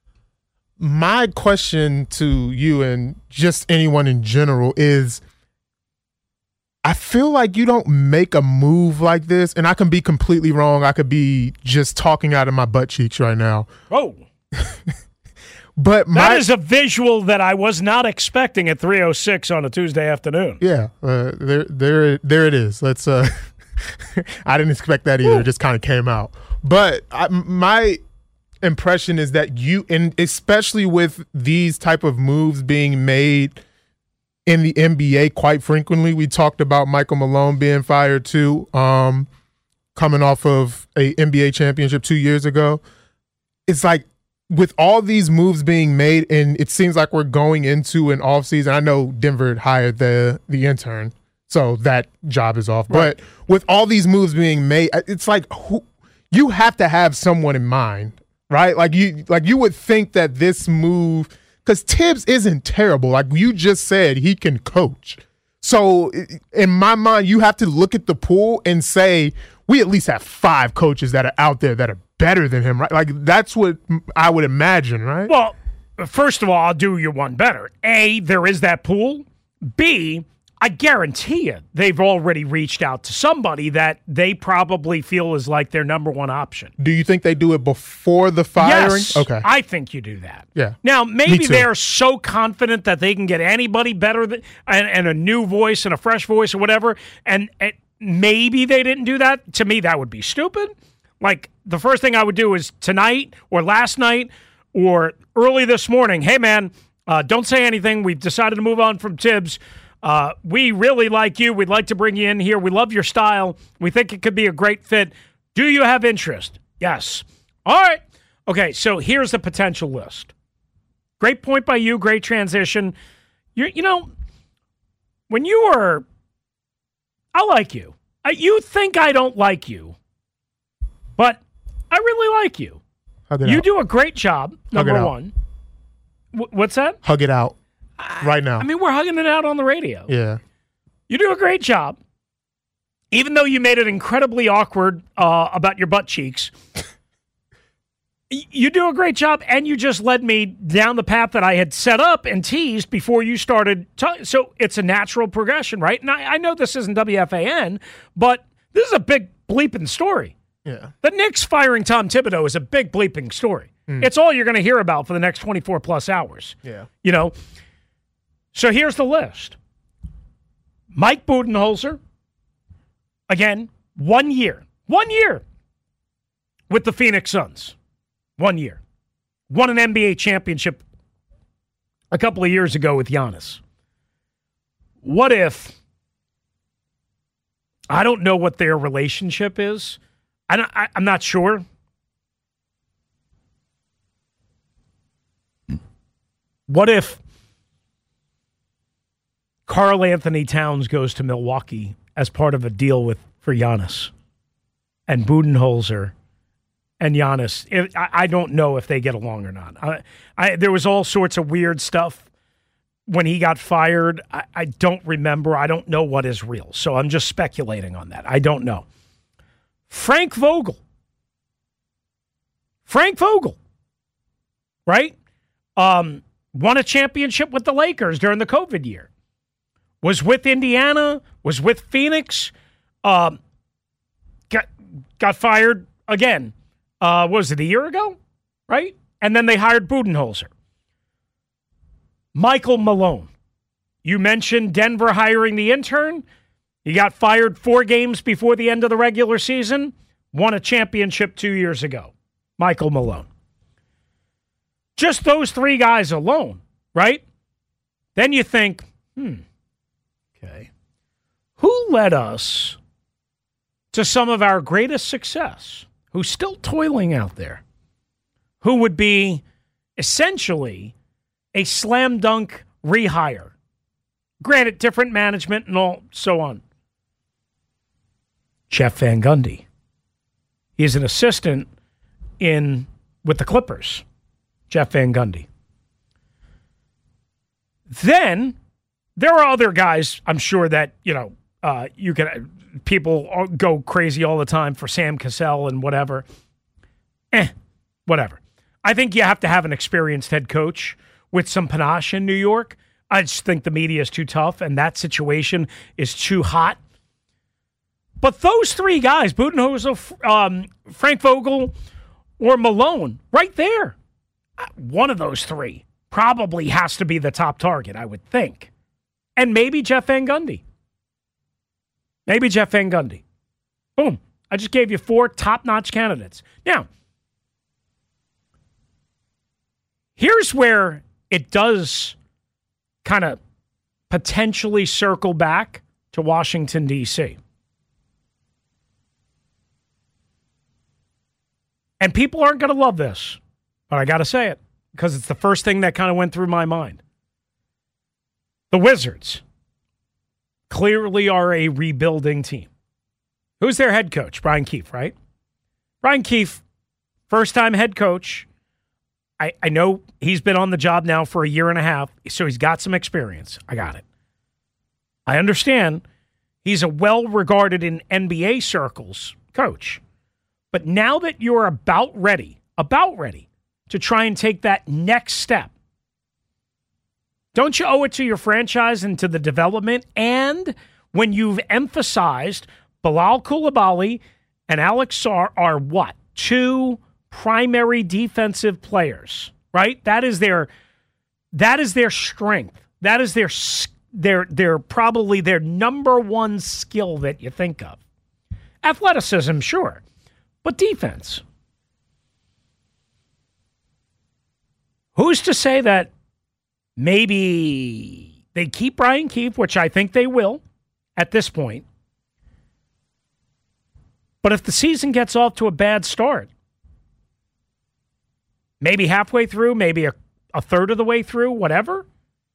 my question to you and just anyone in general is, I feel like you don't make a move like this, and I can be completely wrong. I could be just talking out of my butt cheeks right now. Oh. But my, that is a visual that I was not expecting at three oh six on a Tuesday afternoon. Yeah, uh, there, there, there it is. Let's. Uh, I didn't expect that either. It just kind of came out. But I, my impression is that you, and especially with these type of moves being made in the N B A, quite frequently, we talked about Michael Malone being fired too, um, coming off of a N B A championship two years ago. It's like, with all these moves being made, and it seems like we're going into an offseason. I know Denver hired the the intern, so that job is off. Right. But with all these moves being made, it's like who, you have to have someone in mind, right? Like you, like you would think that this move, because Tibbs isn't terrible. Like you just said, he can coach. So in my mind, you have to look at the pool and say, we at least have five coaches that are out there that are better than him, right? Like that's what I would imagine, right? Well, first of all, I'll do you one better. A, there is that pool. B, I guarantee you they've already reached out to somebody that they probably feel is like their number one option. Do you think they do it before the firing? Yes, Okay. I think you do that. Yeah. Now, Me maybe too. they're so confident that they can get anybody better than, and, and a new voice and a fresh voice or whatever, and, and maybe they didn't do that. To me, that would be stupid. Like, the first thing I would do is tonight or last night or early this morning, hey, man, uh, don't say anything. We've decided to move on from Tibbs. Uh, we really like you. We'd like to bring you in here. We love your style. We think it could be a great fit. Do you have interest? Yes. All right. Okay, so here's the potential list. Great point by you. Great transition. You you know, when you are, I like you. I, you think I don't like you, but I really like you. Hug it You out. do a great job, Hug it number out. one. W- what's that? Hug it out right now. I mean, we're hugging it out on the radio. yeah. You do a great job. Even though you made it incredibly awkward uh, about your butt cheeks, y- you do a great job, and you just led me down the path that I had set up and teased before you started. T- so it's a natural progression, right? And I, I know this isn't W F A N, but this is a big bleeping story. Yeah. The Knicks firing Tom Thibodeau is a big bleeping story. Mm. It's all you're going to hear about for the next twenty-four plus hours. Yeah. You know? So here's the list. Mike Budenholzer, again, one year. One year with the Phoenix Suns. One year. Won an N B A championship a couple of years ago with Giannis. What if, I don't know what their relationship is. I don't, I, I'm not sure. What if Karl Anthony Towns goes to Milwaukee as part of a deal with for Giannis, and Budenholzer and Giannis? It, I, I don't know if they get along or not. I, I, there was all sorts of weird stuff when he got fired. I, I don't remember. I don't know what is real, so I'm just speculating on that. I don't know. Frank Vogel. Frank Vogel, right? Um, won a championship with the Lakers during the COVID year. Was with Indiana, was with Phoenix, um, got got fired again. Uh, what was it, a year ago? Right? And then they hired Budenholzer. Michael Malone. You mentioned Denver hiring the intern. He got fired four games before the end of the regular season. Won a championship two years ago. Michael Malone. Just those three guys alone, right? Then you think, hmm, okay. Who led us to some of our greatest success? Who's still toiling out there? Who would be essentially a slam dunk rehire? Granted, different management and all so on. Jeff Van Gundy. He's an assistant in with the Clippers. Jeff Van Gundy. Then there are other guys, I'm sure that, you know, uh, you can people go crazy all the time for Sam Cassell and whatever. Eh, whatever. I think you have to have an experienced head coach with some panache in New York. I just think the media is too tough, and that situation is too hot. But those three guys, Budenholzer, um, Frank Vogel, or Malone, right there, one of those three probably has to be the top target, I would think. And maybe Jeff Van Gundy. Maybe Jeff Van Gundy. Boom. I just gave you four top-notch candidates. Now, here's where it does kind of potentially circle back to Washington, D C And people aren't going to love this, but I got to say it because it's the first thing that kind of went through my mind. The Wizards clearly are a rebuilding team. Who's their head coach? Brian Keefe, right? Brian Keefe, first-time head coach. I, I know he's been on the job now for a year and a half, so he's got some experience. I got it. I understand he's a well-regarded in N B A circles coach. But now that you're about ready, about ready to try and take that next step, don't you owe it to your franchise and to the development? And when you've emphasized Bilal Coulibaly and Alex Sarr are what? Two primary defensive players, right? That is their that is their strength. That is their their their probably their number one skill that you think of. Athleticism, sure, but defense. Who's to say that maybe they keep Brian Keefe, which I think they will at this point. But if the season gets off to a bad start, maybe halfway through, maybe a, a third of the way through, whatever.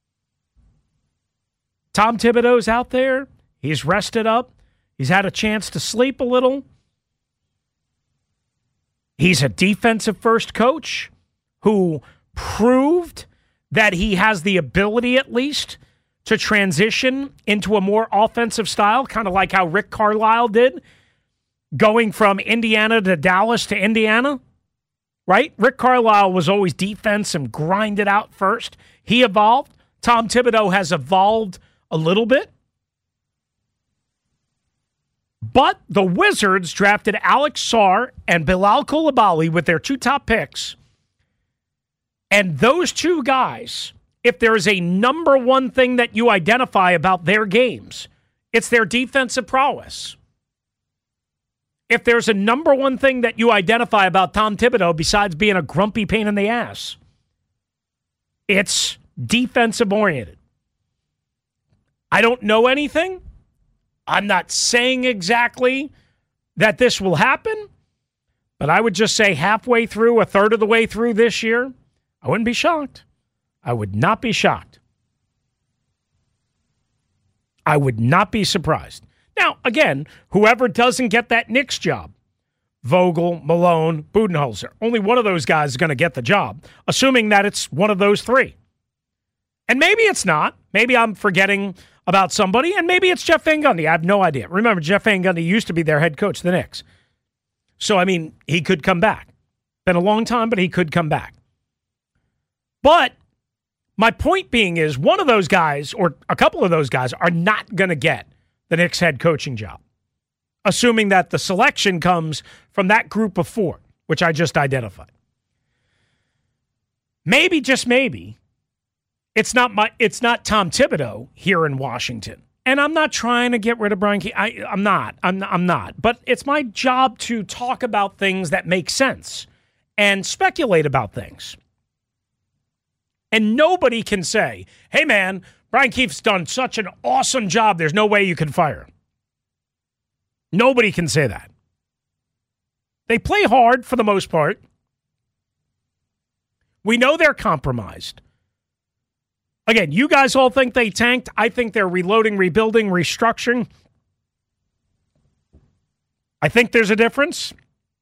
Tom Thibodeau's out there. He's rested up. He's had a chance to sleep a little. He's a defensive-first coach who proved that he has the ability, at least, to transition into a more offensive style, kind of like how Rick Carlisle did, going from Indiana to Dallas to Indiana, right? Rick Carlisle was always defense and grind it out first. He evolved. Tom Thibodeau has evolved a little bit. But the Wizards drafted Alex Sarr and Bilal Coulibaly with their two top picks. And those two guys, if there is a number one thing that you identify about their games, it's their defensive prowess. If there's a number one thing that you identify about Tom Thibodeau besides being a grumpy pain in the ass, it's defensive-oriented. I don't know anything. I'm not saying exactly that this will happen, but I would just say halfway through, a third of the way through this year, I wouldn't be shocked. I would not be shocked. I would not be surprised. Now, again, whoever doesn't get that Knicks job, Vogel, Malone, Budenholzer, only one of those guys is going to get the job, assuming that it's one of those three. And maybe it's not. Maybe I'm forgetting about somebody, and maybe it's Jeff Van Gundy. I have no idea. Remember, Jeff Van Gundy used to be their head coach, the Knicks. So, I mean, he could come back. Been a long time, but he could come back. But my point being is one of those guys, or a couple of those guys, are not going to get the Knicks head coaching job, assuming that the selection comes from that group of four, which I just identified. Maybe, just maybe, It's not my. It's not Tom Thibodeau here in Washington, and I'm not trying to get rid of Brian Keefe. I, I'm not. I'm. I'm not. But it's my job to talk about things that make sense and speculate about things. And nobody can say, "Hey, man, Brian Keefe's done such an awesome job. There's no way you can fire him." Nobody can say that. They play hard for the most part. We know they're compromised. Again, you guys all think they tanked. I think they're reloading, rebuilding, restructuring. I think there's a difference.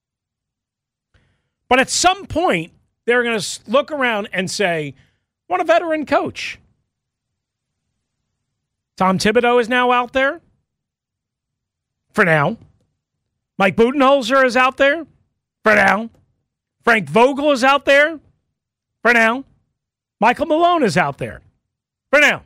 But at some point, they're going to look around and say, "Want a veteran coach?" Tom Thibodeau is now out there. For now. Mike Budenholzer is out there. For now. Frank Vogel is out there. For now. Michael Malone is out there. For now.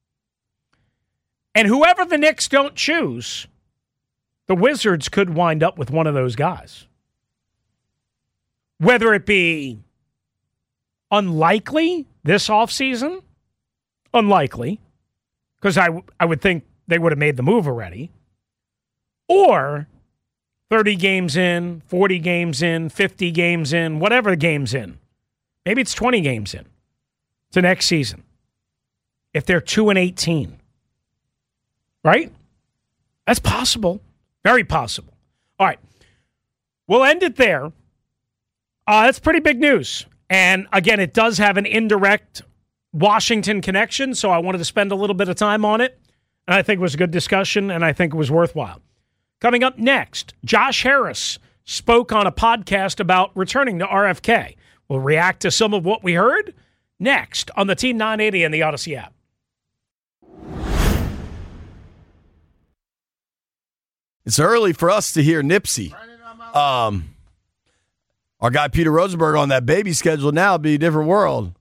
And whoever the Knicks don't choose, the Wizards could wind up with one of those guys. Whether it be unlikely this offseason, unlikely, because I, w- I would think they would have made the move already, or thirty games in, forty games in, fifty games in, whatever the game's in. Maybe it's twenty games in to next season. If they're two and eighteen. Right? That's possible. Very possible. All right. We'll end it there. Uh, that's pretty big news. And again, it does have an indirect Washington connection, so I wanted to spend a little bit of time on it. And I think it was a good discussion, and I think it was worthwhile. Coming up next, Josh Harris spoke on a podcast about returning to R F K. We'll react to some of what we heard next on the Team nine eighty and the Odyssey app. It's early for us to hear Nipsey. Um, our guy Peter Rosenberg on that baby schedule now would be a different world.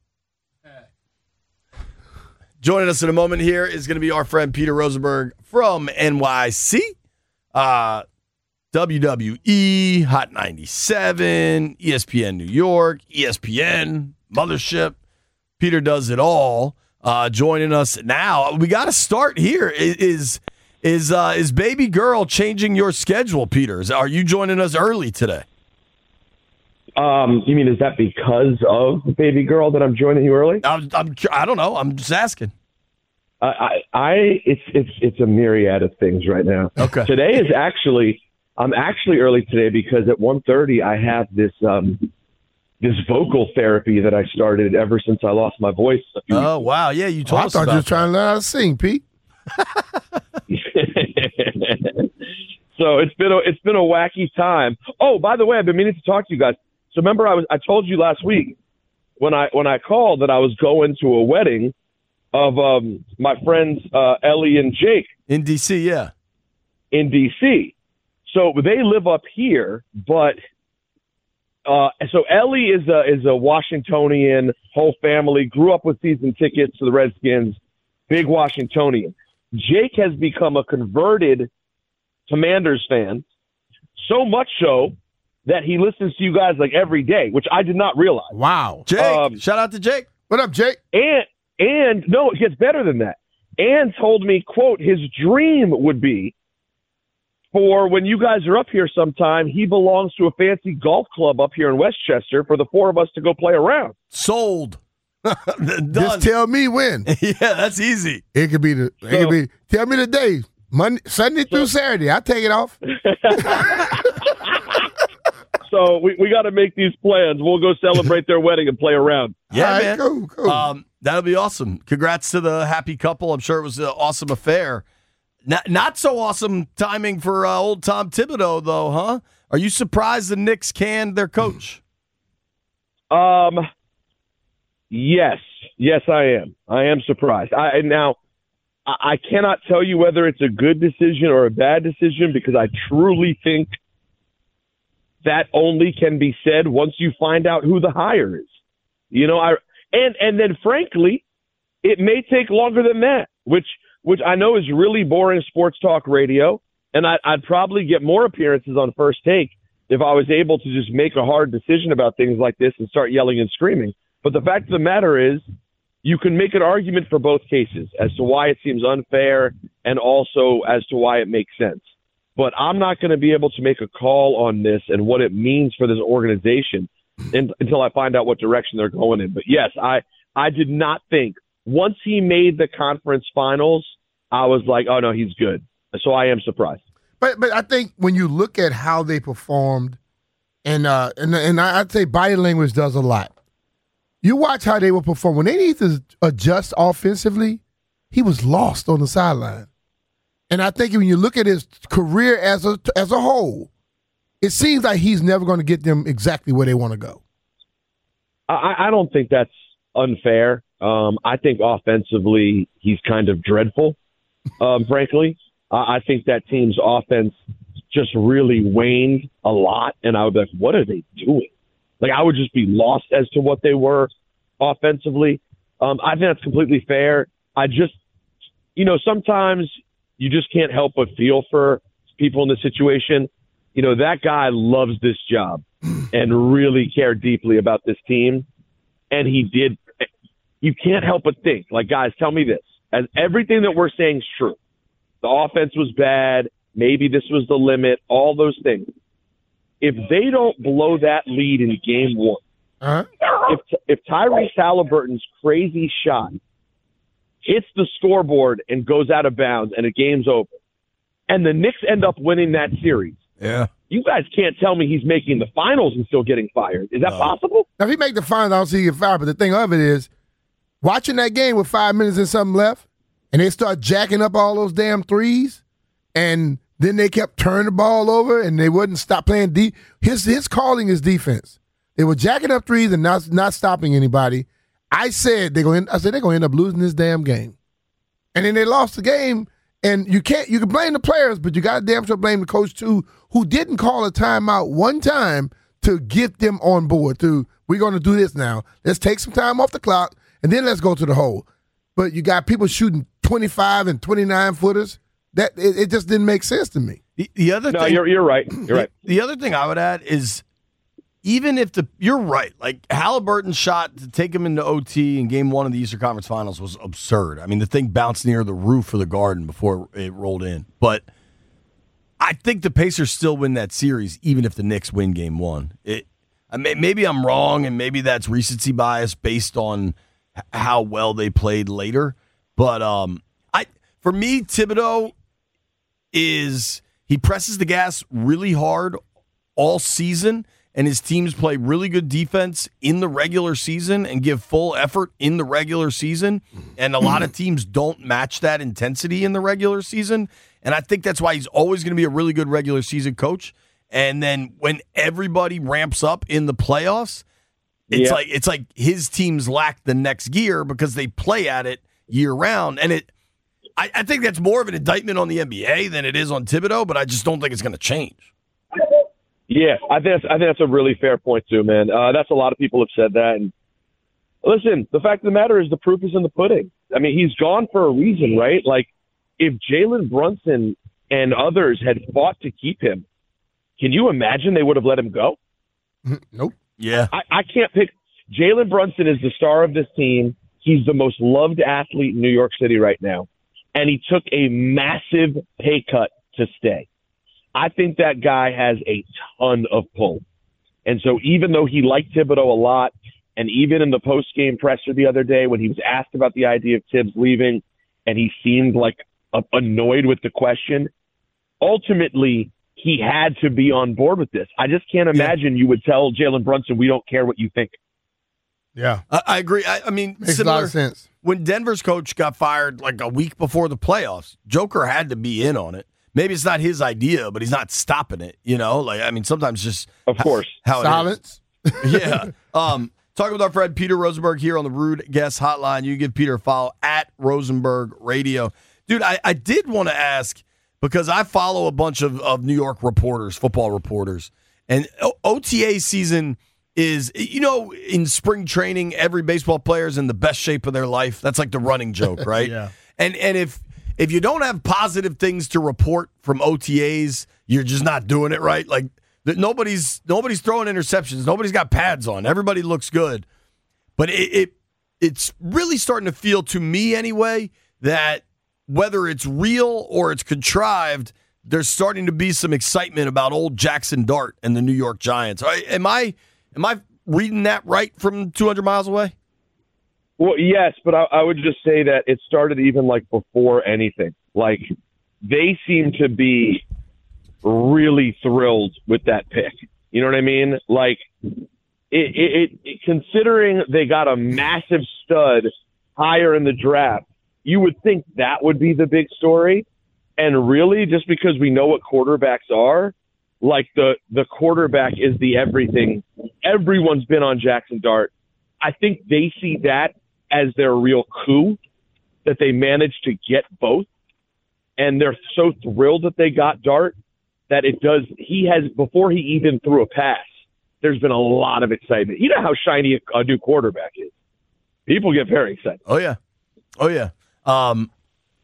Joining us in a moment here is going to be our friend Peter Rosenberg from N Y C, uh, W W E, Hot ninety-seven, E S P N New York, E S P N, Mothership. Peter does it all. Uh, joining us now. We got to start here. Is is uh, is baby girl changing your schedule, Peter? Are you joining us early today? Um, you mean, is that because of baby girl that I'm joining you early? I'm, I'm I don't know. I'm just asking. I, I, I it's it's it's a myriad of things right now. Okay. Today is actually I'm actually early today because at one thirty I have this um this vocal therapy that I started ever since I lost my voice. A few Oh, wow. Yeah, you told Oh, I us thought about you were trying to learn how to sing, Pete. So it's been a it's been a wacky time. Oh, by the way, I've been meaning to talk to you guys. So remember, I was I told you last week when I when I called that I was going to a wedding of um, my friends uh, Ellie and Jake in D C. Yeah, in D C. So they live up here, but uh, so Ellie is a is a Washingtonian. Whole family grew up with season tickets to the Redskins. Big Washingtonian. Jake has become a converted Commanders fan, so much so that he listens to you guys like every day, which I did not realize. Wow. Jake, Um, shout out to Jake. What up, Jake? And and no, it gets better than that. And told me, quote, his dream would be for when you guys are up here sometime, he belongs to a fancy golf club up here in Westchester for the four of us to go play around. Sold. Just tell me when. Yeah, that's easy. It could be the. It could be. Tell me the day. Monday, Sunday through Saturday. I'll take it off. So we, we got to make these plans. We'll go celebrate their wedding and play around. Yeah, All right, man. cool, cool. Um, that'll be awesome. Congrats to the happy couple. I'm sure it was an awesome affair. Not, not so awesome timing for uh, old Tom Thibodeau, though, huh? Are you surprised the Knicks canned their coach? Um, yes, yes, I am. I am surprised. I and now I, I cannot tell you whether it's a good decision or a bad decision because I truly think that only can be said once you find out who the hire is. You know, I and and then frankly, it may take longer than that, which which I know is really boring sports talk radio, and I, I'd probably get more appearances on First Take if I was able to just make a hard decision about things like this and start yelling and screaming. But the fact of the matter is, you can make an argument for both cases as to why it seems unfair and also as to why it makes sense. But I'm not going to be able to make a call on this and what it means for this organization in, until I find out what direction they're going in. But yes, I, I did not think once he made the conference finals, I was like, oh no, he's good. So I am surprised. But but I think when you look at how they performed, and uh, and and I'd say body language does a lot. You watch how they will perform when they need to adjust offensively. He was lost on the sideline, and I think when you look at his career as a as a whole, it seems like he's never going to get them exactly where they want to go. I, I don't think that's unfair. Um, I think offensively he's kind of dreadful. Um, frankly, I, I think that team's offense just really waned a lot, and I would be like, what are they doing? Like, I would just be lost as to what they were offensively. Um, I think that's completely fair. I just, you know, sometimes you just can't help but feel for people in this situation. You know, that guy loves this job and really cared deeply about this team. And he did. You can't help but think, like, guys, tell me this. As everything that we're saying is true. The offense was bad. Maybe this was the limit. All those things. If they don't blow that lead in game one, uh-huh. if if Tyrese Halliburton's crazy shot hits the scoreboard and goes out of bounds and the game's over, and the Knicks end up winning that series, yeah, you guys can't tell me he's making the finals and still getting fired. Is that no. possible? Now, if he make the finals, I don't see he get fired. But the thing of it is, watching that game with five minutes and something left, and they start jacking up all those damn threes, and then they kept turning the ball over, and they wouldn't stop playing deep. His his calling is defense. They were jacking up threes and not not stopping anybody. I said they're going. I said they're going to end up losing this damn game, and then they lost the game. And you can't. You can blame the players, but you got to damn sure blame the coach too, who didn't call a timeout one time to get them on board. To we're going to do this now. Let's take some time off the clock, and then let's go to the hole. But you got people shooting twenty-five and twenty-nine footers. That it, it just didn't make sense to me. The, the other no, thing, you're you're right. You're right. The, the other thing I would add is, even if the you're right, like Halliburton's shot to take him into O T in Game One of the Eastern Conference Finals was absurd. I mean, the thing bounced near the roof of the Garden before it rolled in. But I think the Pacers still win that series, even if the Knicks win Game One. It I may, maybe I'm wrong, and maybe that's recency bias based on how well they played later. But um, I for me, Thibodeau is he presses the gas really hard all season, and his teams play really good defense in the regular season and give full effort in the regular season, and a lot of teams don't match that intensity in the regular season, and I think that's why he's always going to be a really good regular season coach. And then when everybody ramps up in the playoffs, it's Yeah. like it's like his teams lack the next gear because they play at it year round. And it, I, I think that's more of an indictment on the N B A than it is on Thibodeau, but I just don't think it's going to change. Yeah, I think that's, I think that's a really fair point too, man. Uh, that's a lot of people have said that. And listen, the fact of the matter is the proof is in the pudding. I mean, he's gone for a reason, right? Like, if Jalen Brunson and others had fought to keep him, can you imagine they would have let him go? Nope. Yeah. I, I can't pick. Jalen Brunson is the star of this team. He's the most loved athlete in New York City right now. And he took a massive pay cut to stay. I think that guy has a ton of pull. And so even though he liked Thibodeau a lot, and even in the post-game presser the other day when he was asked about the idea of Tibbs leaving, and he seemed like uh, annoyed with the question, ultimately he had to be on board with this. I just can't imagine you would tell Jalen Brunson, we don't care what you think. Yeah. I, I agree. I, I mean, Makes similar, a lot of sense. When Denver's coach got fired like a week before the playoffs, Joker had to be in on it. Maybe it's not his idea, but he's not stopping it. You know, like I mean, sometimes just of course how, how silence. It is. Yeah. Um, talking with our friend Peter Rosenberg here on the Rude Guest Hotline. You can give Peter a follow at Rosenberg Radio, dude. I, I did want to ask because I follow a bunch of, of New York reporters, football reporters, and o- O T A season is, you know, in spring training, every baseball player is in the best shape of their life. That's like the running joke, right? Yeah. And and if if you don't have positive things to report from O T As, you're just not doing it right. Like that nobody's nobody's throwing interceptions. Nobody's got pads on. Everybody looks good. But it, it it's really starting to feel to me anyway that whether it's real or it's contrived, there's starting to be some excitement about old Jackson Dart and the New York Giants. Am I am I reading that right from two hundred miles away? Well, yes, but I, I would just say that it started even like before anything. Like they seem to be really thrilled with that pick. You know what I mean? Like it, it, it considering they got a massive stud higher in the draft, you would think that would be the big story. And really, just because we know what quarterbacks are, like the, the quarterback is the everything. Everyone's been on Jackson Dart. I think they see that as their real coup, that they managed to get both. And they're so thrilled that they got Dart that it does, he has, before he even threw a pass, there's been a lot of excitement. You know how shiny a, a new quarterback is. People get very excited. Oh, yeah. Oh, yeah. Um,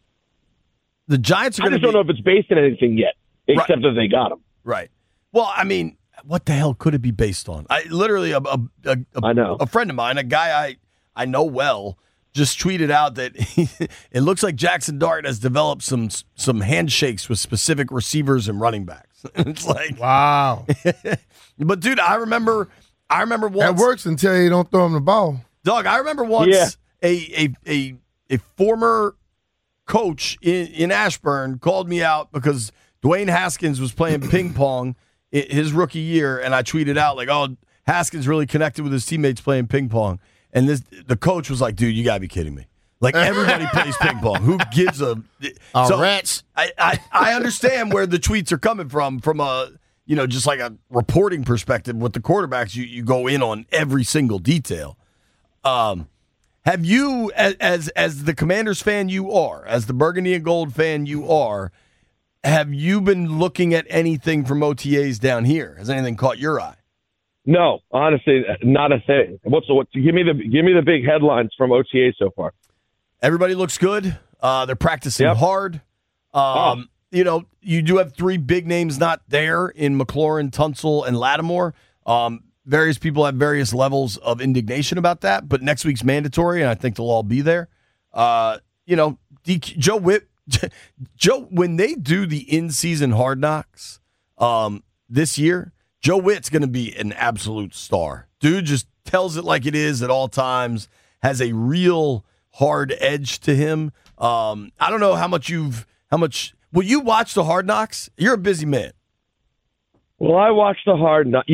the Giants are I going to just don't know if it's based on anything yet, except Right. that they got him. Right. Well, I mean, what the hell could it be based on? I literally, a, a, a, a, I know. a friend of mine, a guy I, I know well, just tweeted out that he, it looks like Jackson Dart has developed some some handshakes with specific receivers and running backs. It's like, wow. But dude, I remember, I remember once That works until you don't throw him the ball. Dog, I remember once Yeah. a, a a a former coach in, in Ashburn called me out because Dwayne Haskins was playing ping pong i- his rookie year, and I tweeted out like, "Oh, Haskins really connected with his teammates playing ping pong." And this the coach was like, "Dude, you gotta be kidding me! Like everybody plays ping pong. Who gives a A so rat's- I, I I understand where the tweets are coming from from a you know just like a reporting perspective with the quarterbacks. You you go in on every single detail. Um, have you, as, as as the Commanders fan you are, as the Burgundy and Gold fan you are, have you been looking at anything from O T As down here? Has anything caught your eye? No, honestly, not a thing. What's the, what? Give me the give me the big headlines from O T A so far. Everybody looks good. Uh, they're practicing hard. Um, You know, you do have three big names not there in McLaurin, Tunsil, and Lattimore. Um, various people have various levels of indignation about that, but next week's mandatory, and I think they'll all be there. Uh, you know, D- Joe Whitt, Joe, when they do the in-season Hard Knocks um, this year, Joe Witt's going to be an absolute star. Dude just tells it like it is at all times, has a real hard edge to him. Um, I don't know how much you've, how much, will you watch the Hard Knocks? You're a busy man. Well, I watched the Hard Knocks. Yes,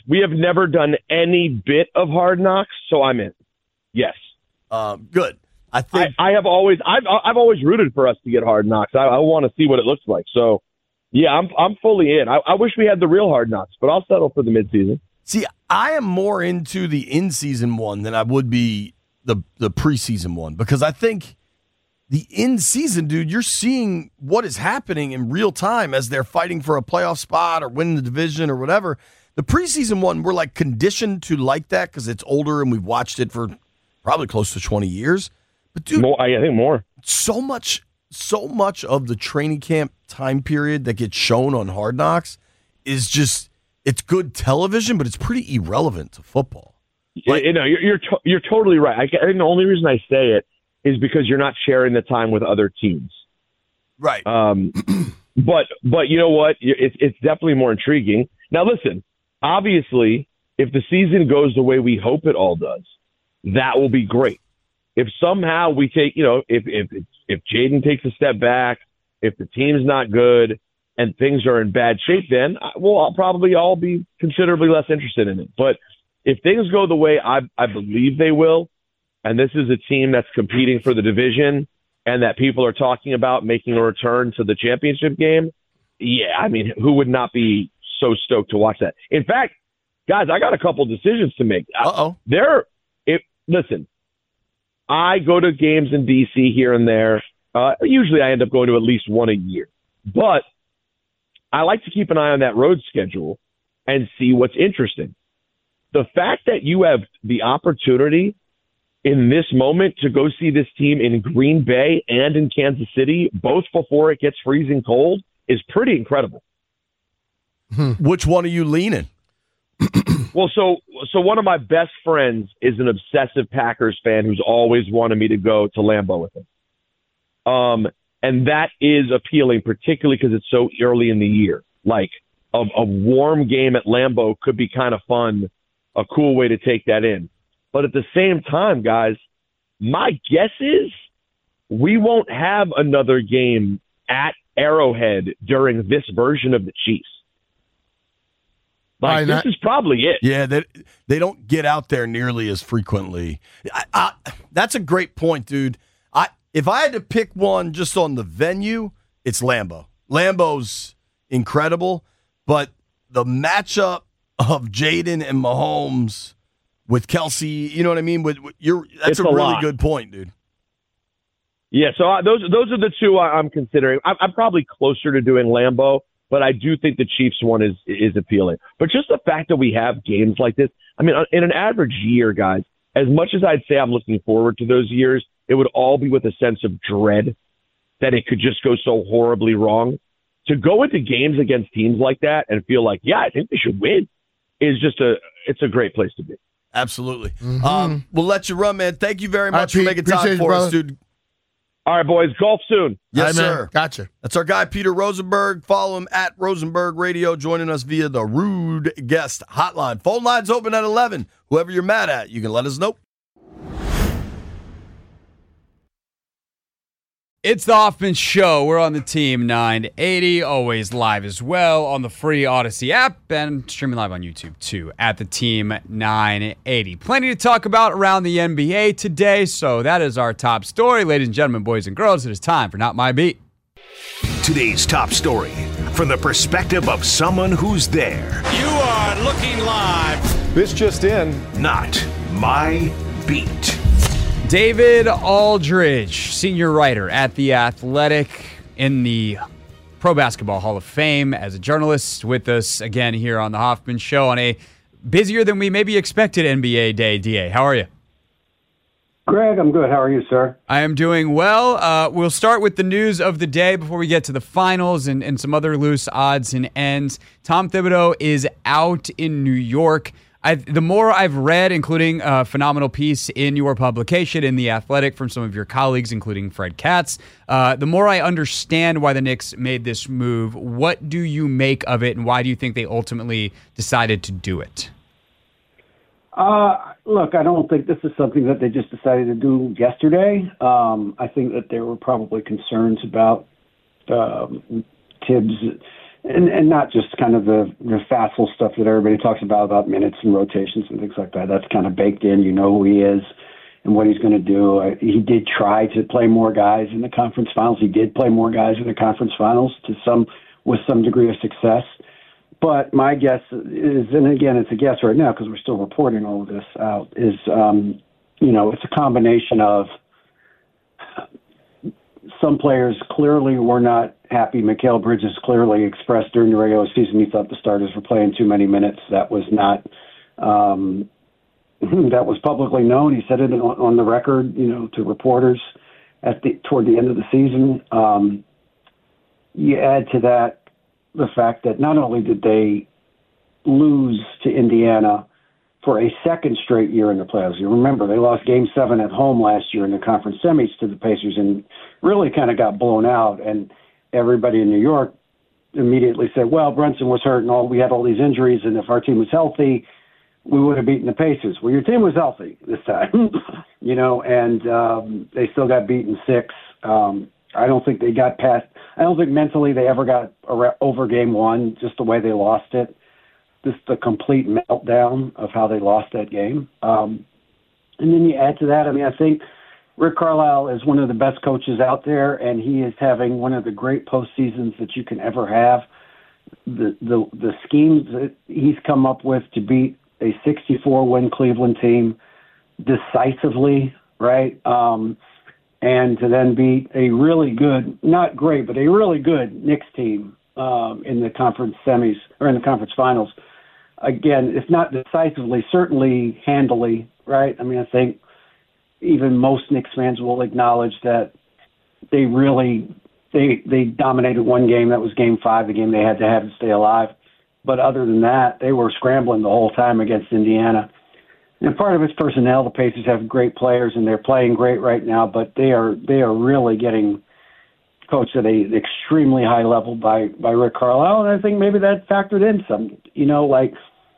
We have never done any bit of Hard Knocks, so I'm in. Yes. Um, good. I think I, I have always I've I've always rooted for us to get Hard Knocks. I, I want to see what it looks like. So, yeah, I'm I'm fully in. I, I wish we had the real Hard Knocks, but I'll settle for the midseason. See, I am more into the in-season one than I would be the the preseason one because I think the in-season, dude, you're seeing what is happening in real time as they're fighting for a playoff spot or winning the division or whatever. The preseason one, we're like conditioned to like that because it's older and we've watched it for probably close to twenty years. But dude, more, I think more. So much, so much of the training camp time period that gets shown on Hard Knocks is just it's good television, but it's pretty irrelevant to football. Like, you know, you're you're, to, you're totally right. I, I think the only reason I say it is because you're not sharing the time with other teams, right? Um, but but you know what? It's it's definitely more intriguing. Now, listen. Obviously, if the season goes the way we hope it all does, that will be great. If somehow we take, you know, if if if Jaden takes a step back, if the team's not good and things are in bad shape, then we'll I'll probably all be considerably less interested in it. But if things go the way I I believe they will, and this is a team that's competing for the division and that people are talking about making a return to the championship game, yeah, I mean, who would not be so stoked to watch that? In fact, guys, I got a couple decisions to make. Uh-oh. There, if listen, I go to games in D C here and there. Uh, usually I end up going to at least one a year. But I like to keep an eye on that road schedule and see what's interesting. The fact that you have the opportunity in this moment to go see this team in Green Bay and in Kansas City, both before it gets freezing cold, is pretty incredible. Hmm. Which one are you leaning? Well, so so one of my best friends is an obsessive Packers fan who's always wanted me to go to Lambeau with him. Um, and that is appealing, particularly because it's so early in the year. Like a, a warm game at Lambeau could be kind of fun, a cool way to take that in. But at the same time, guys, my guess is we won't have another game at Arrowhead during this version of the Chiefs. Like, this is probably it. Yeah, they, they don't get out there nearly as frequently. I, I, that's a great point, dude. I If I had to pick one just on the venue, it's Lambeau. Lambeau's incredible, but the matchup of Jaden and Mahomes with Kelsey, you know what I mean? With, with you're, that's It's a, a really lot. good point, dude. Yeah, so I, those those are the two I, I'm considering. I'm, I'm probably closer to doing Lambeau, but I do think the Chiefs one is is appealing. But just the fact that we have games like this, I mean, in an average year, guys, as much as I'd say I'm looking forward to those years, it would all be with a sense of dread that it could just go so horribly wrong. To go into games against teams like that and feel like, yeah, I think they should win, is just a it's a great place to be. Absolutely. Um, we'll let you run, man. Thank you very All right, much for Pete. making time Appreciate you, for us, brother. dude. All right, boys. Golf soon. Yes, All right, man. sir. Gotcha. That's our guy, Peter Rosenberg. Follow him at Rosenberg Radio, joining us via the Rude Guest Hotline. Phone lines open at eleven. Whoever you're mad at, you can let us know. It's the Hoffman Show. We're on the Team nine eighty, always live as well on the free Odyssey app and streaming live on YouTube too at the Team nine eighty. Plenty to talk about around the N B A today, so that is our top story. Ladies and gentlemen, boys and girls, it is time for Not My Beat. Today's top story from the perspective of someone who's there. You are looking live. This just in. Not My Beat. David Aldridge, senior writer at The Athletic in the Pro Basketball Hall of Fame as a journalist, with us again here on the Hoffman Show on a busier than we maybe expected N B A day. D A, how are you? Greg, I'm good. How are you, sir? I am doing well. Uh, we'll start with the news of the day before we get to the finals and, and some other loose odds and ends. Tom Thibodeau is out in New York. I've, the more I've read, including a phenomenal piece in your publication in The Athletic from some of your colleagues, including Fred Katz, uh, the more I understand why the Knicks made this move. What do you make of it, and why do you think they ultimately decided to do it? Uh, look, I don't think this is something that they just decided to do yesterday. Um, I think that there were probably concerns about um, Tibbs' and and not just kind of the the facile stuff that everybody talks about about minutes and rotations and things like that. That's kind of baked in. You know who he is and what he's going to do. Uh, he did try to play more guys in the conference finals. He did play more guys in the conference finals to some with some degree of success. But my guess is, and again, it's a guess right now because we're still reporting all of this out, is, um, you know, it's a combination of some players clearly were not happy. Mikal Bridges clearly expressed during the regular season he thought the starters were playing too many minutes. That was not um, that was publicly known. He said it on, on the record, you know, to reporters at the toward the end of the season. Um, you add to that the fact that not only did they lose to Indiana for a second straight year in the playoffs. You remember, they lost Game seven at home last year in the conference semis to the Pacers and really kind of got blown out. And everybody in New York immediately said, well, Brunson was hurt and all, we had all these injuries, and if our team was healthy, we would have beaten the Pacers. Well, your team was healthy this time, you know, and um, they still got beaten six. Um, I don't think they got past – I don't think mentally they ever got over game one, just the way they lost it. Just the complete meltdown of how they lost that game. Um, and then you add to that, I mean, I think Rick Carlisle is one of the best coaches out there, and he is having one of the great postseasons that you can ever have. The the, the schemes that he's come up with to beat a sixty-four win Cleveland team decisively, right? Um, and to then beat a really good, not great, but a really good Knicks team um, in the conference semis or in the conference finals. Again, if not decisively, certainly handily, right? I mean, I think even most Knicks fans will acknowledge that they really they they dominated one game. That was Game Five, the game they had to have to stay alive. But other than that, they were scrambling the whole time against Indiana. And part of it's personnel. The Pacers have great players, and they're playing great right now. But they are they are really getting coached at an extremely high level by by Rick Carlisle, and I think maybe that factored in some. You know, like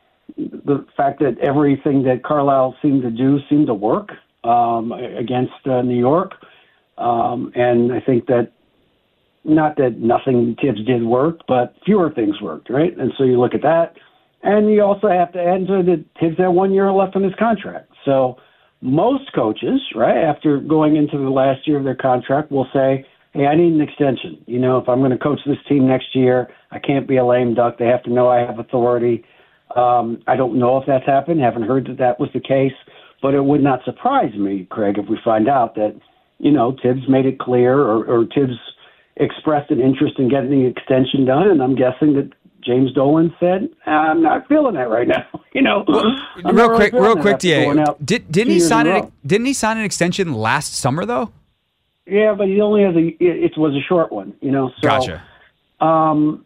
the fact that everything that Carlisle seemed to do seemed to work um, against uh, New York, um, and I think that not that nothing Tibbs did work, but fewer things worked, right? And so you look at that. And you also have to add to that Tibbs had one year left on his contract. So most coaches, right, after going into the last year of their contract will say, hey, I need an extension. You know, if I'm going to coach this team next year, I can't be a lame duck. They have to know I have authority. Um, I don't know if that's happened. Haven't heard that that was the case. But it would not surprise me, Craig, if we find out that, you know, Tibbs made it clear or, or Tibbs expressed an interest in getting the extension done. And I'm guessing that James Dolan said, I'm not feeling that right now. You know, I'm real not quick, really real feeling quick, that D A. after going out Did, two didn't he years sign in a an row. Didn't he sign an extension last summer though? Yeah, but he only has a. It was a short one, you know. So, Gotcha. Um,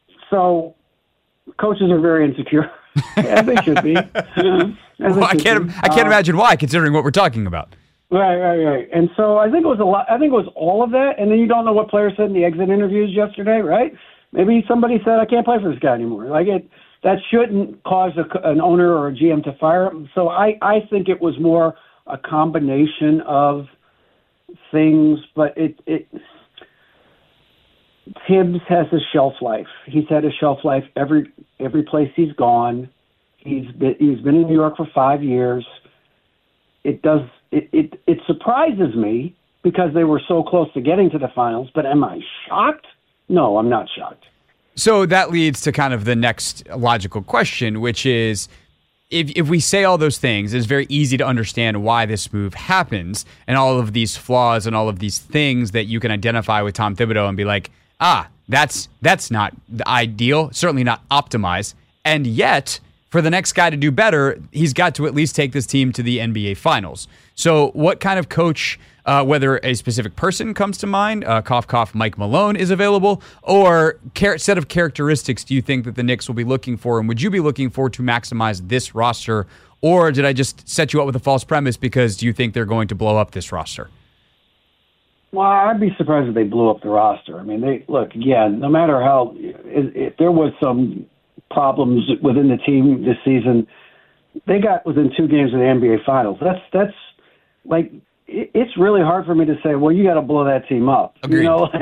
so coaches are very insecure, as they should be. As they Well, I should can't. be. I can't Uh, imagine why, considering what we're talking about. Right, right, right. And so I think it was a lot. I think it was all of that, and then you don't know what players said in the exit interviews yesterday, right? Maybe somebody said, "I can't play for this guy anymore." Like it, that shouldn't cause a, an owner or a G M to fire him. So I, I think it was more a combination of things, but it, it Tibbs has a shelf life. He's had a shelf life every every place he's gone. He's been he's been in New York for five years. It does it, it it surprises me because they were so close to getting to the finals. But am I shocked? No, I'm not shocked. So that leads to kind of the next logical question, which is, if if we say all those things, it's very easy to understand why this move happens and all of these flaws and all of these things that you can identify with Tom Thibodeau and be like, ah, that's that's not the ideal, certainly not optimized. And yet, for the next guy to do better, he's got to at least take this team to the N B A Finals. So what kind of coach, uh, whether a specific person comes to mind, uh, cough, cough, Mike Malone is available, or char- set of characteristics do you think that the Knicks will be looking for, and would you be looking for to maximize this roster, or did I just set you up with a false premise because do you think they're going to blow up this roster? Well, I'd be surprised if they blew up the roster. I mean, they look, again, no matter how, if, if there was some problems within the team this season, they got within two games of the N B A Finals. That's, that's like, it, it's really hard for me to say, well, you got to blow that team up. Agreed. You know, like,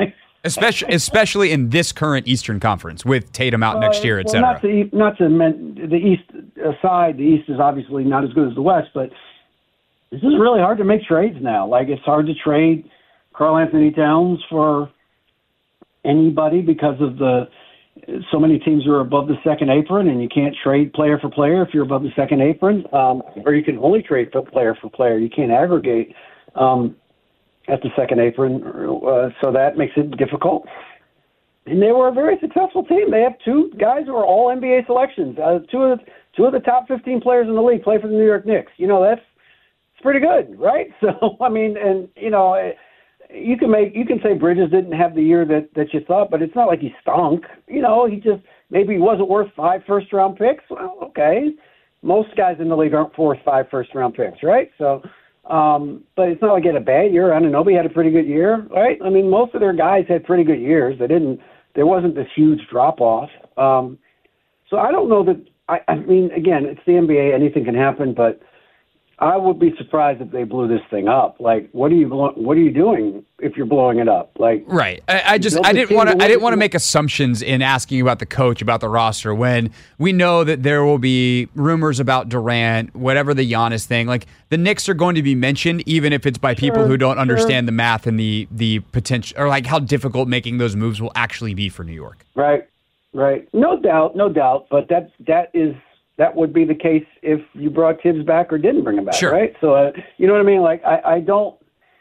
especially especially in this current Eastern Conference with Tatum out Well, next year, et well, cetera. Not to not to men, the East aside, the East is obviously not as good as the West, but this is really hard to make trades now. Like it's hard to trade Karl Anthony Towns for anybody because of the so many teams are above the second apron, and you can't trade player for player if you're above the second apron, um, or you can only trade for player for player. You can't aggregate um, at the second apron, uh, so that makes it difficult. And they were a very successful team. They have two guys who are all N B A selections. Uh, two of the, two of the top fifteen players in the league play for the New York Knicks. You know, that's it's pretty good, right? So I mean, and you know. You can make you can say Bridges didn't have the year that, that you thought, but it's not like he stunk. You know, he just maybe he wasn't worth five first round picks. Well, okay. Most guys in the league aren't worth five first round picks, right? So um, but it's not like he had a bad year. Anunoby had a pretty good year, right? I mean, most of their guys had pretty good years. They didn't there wasn't this huge drop off. Um, so I don't know that I, I mean, again, it's the N B A, anything can happen, but I would be surprised if they blew this thing up. Like, what are you what are you doing if you're blowing it up? Like, right? I, I just I didn't want to I didn't want to make assumptions in asking about the coach, about the roster, when we know that there will be rumors about Durant, whatever the Giannis thing. Like, the Knicks are going to be mentioned, even if it's by people Sure, who don't sure. understand the math and the the potential, or like how difficult making those moves will actually be for New York. Right, right. No doubt, no doubt. But that that is. That would be the case if you brought Tibbs back or didn't bring him back, Sure. right? So, uh, you know what I mean? Like, I, I don't,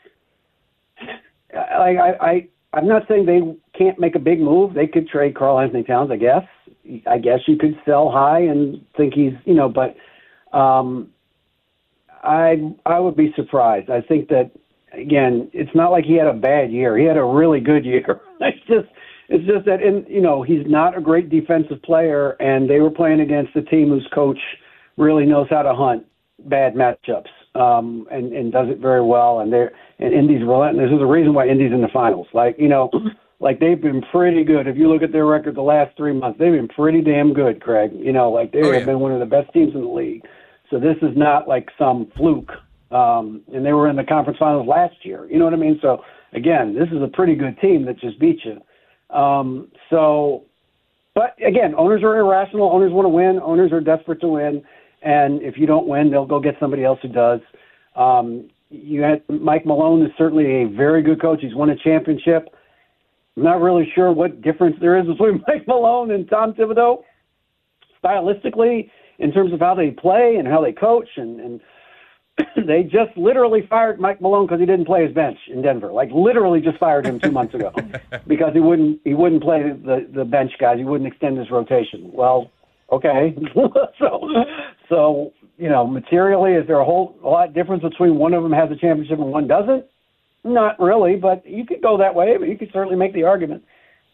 like, I, I, I'm not saying they can't make a big move. They could trade Karl Anthony Towns, I guess. I guess you could sell high and think he's, you know, but um, I, I would be surprised. I think that, again, it's not like he had a bad year. He had a really good year. It's just, It's just that, in, you know, he's not a great defensive player, and they were playing against a team whose coach really knows how to hunt bad matchups um, and, and does it very well. And they're and Indy's relentless. There's a reason why Indy's in the finals. Like, you know, like they've been pretty good. If you look at their record the last three months, they've been pretty damn good, Craig. You know, like they Oh, have yeah. been one of the best teams in the league. So this is not like some fluke. Um, and they were in the conference finals last year. You know what I mean? So, again, this is a pretty good team that just beat you. Um, so, but again, owners are irrational. Owners want to win. Owners are desperate to win. And if you don't win, they'll go get somebody else who does. Um, you had Mike Malone is certainly a very good coach. He's won a championship. I'm not really sure what difference there is between Mike Malone and Tom Thibodeau stylistically in terms of how they play and how they coach. And, and they just literally fired Mike Malone because he didn't play his bench in Denver. Like literally just fired him two months ago because he wouldn't he wouldn't play the, the bench guys. He wouldn't extend his rotation. Well, okay. so so you know, materially, is there a whole a lot of difference between one of them has a championship and one doesn't? Not really, but you could go that way. But you could certainly make the argument.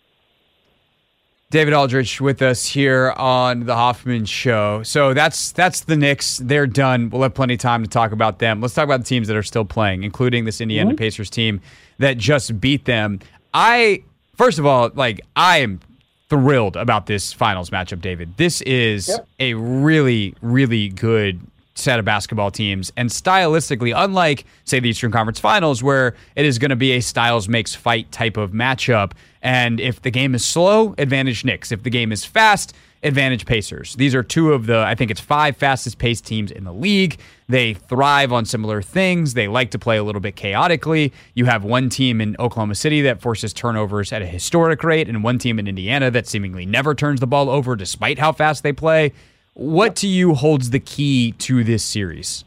David Aldrich with us here on the Hoffman Show. So that's that's the Knicks. They're done. We'll have plenty of time to talk about them. Let's talk about the teams that are still playing, including this Indiana Mm-hmm. Pacers team that just beat them. I first of all, like I am thrilled about this finals matchup, David. This is Yep. a really, really good set of basketball teams, and stylistically, unlike say the Eastern Conference Finals, where it is going to be a styles makes fight type of matchup. And if the game is slow, advantage Knicks. If the game is fast, advantage Pacers. These are two of the, I think it's five fastest paced teams in the league. They thrive on similar things. They like to play a little bit chaotically. You have one team in Oklahoma City that forces turnovers at a historic rate, and one team in Indiana that seemingly never turns the ball over despite how fast they play. What to you holds the key to this series?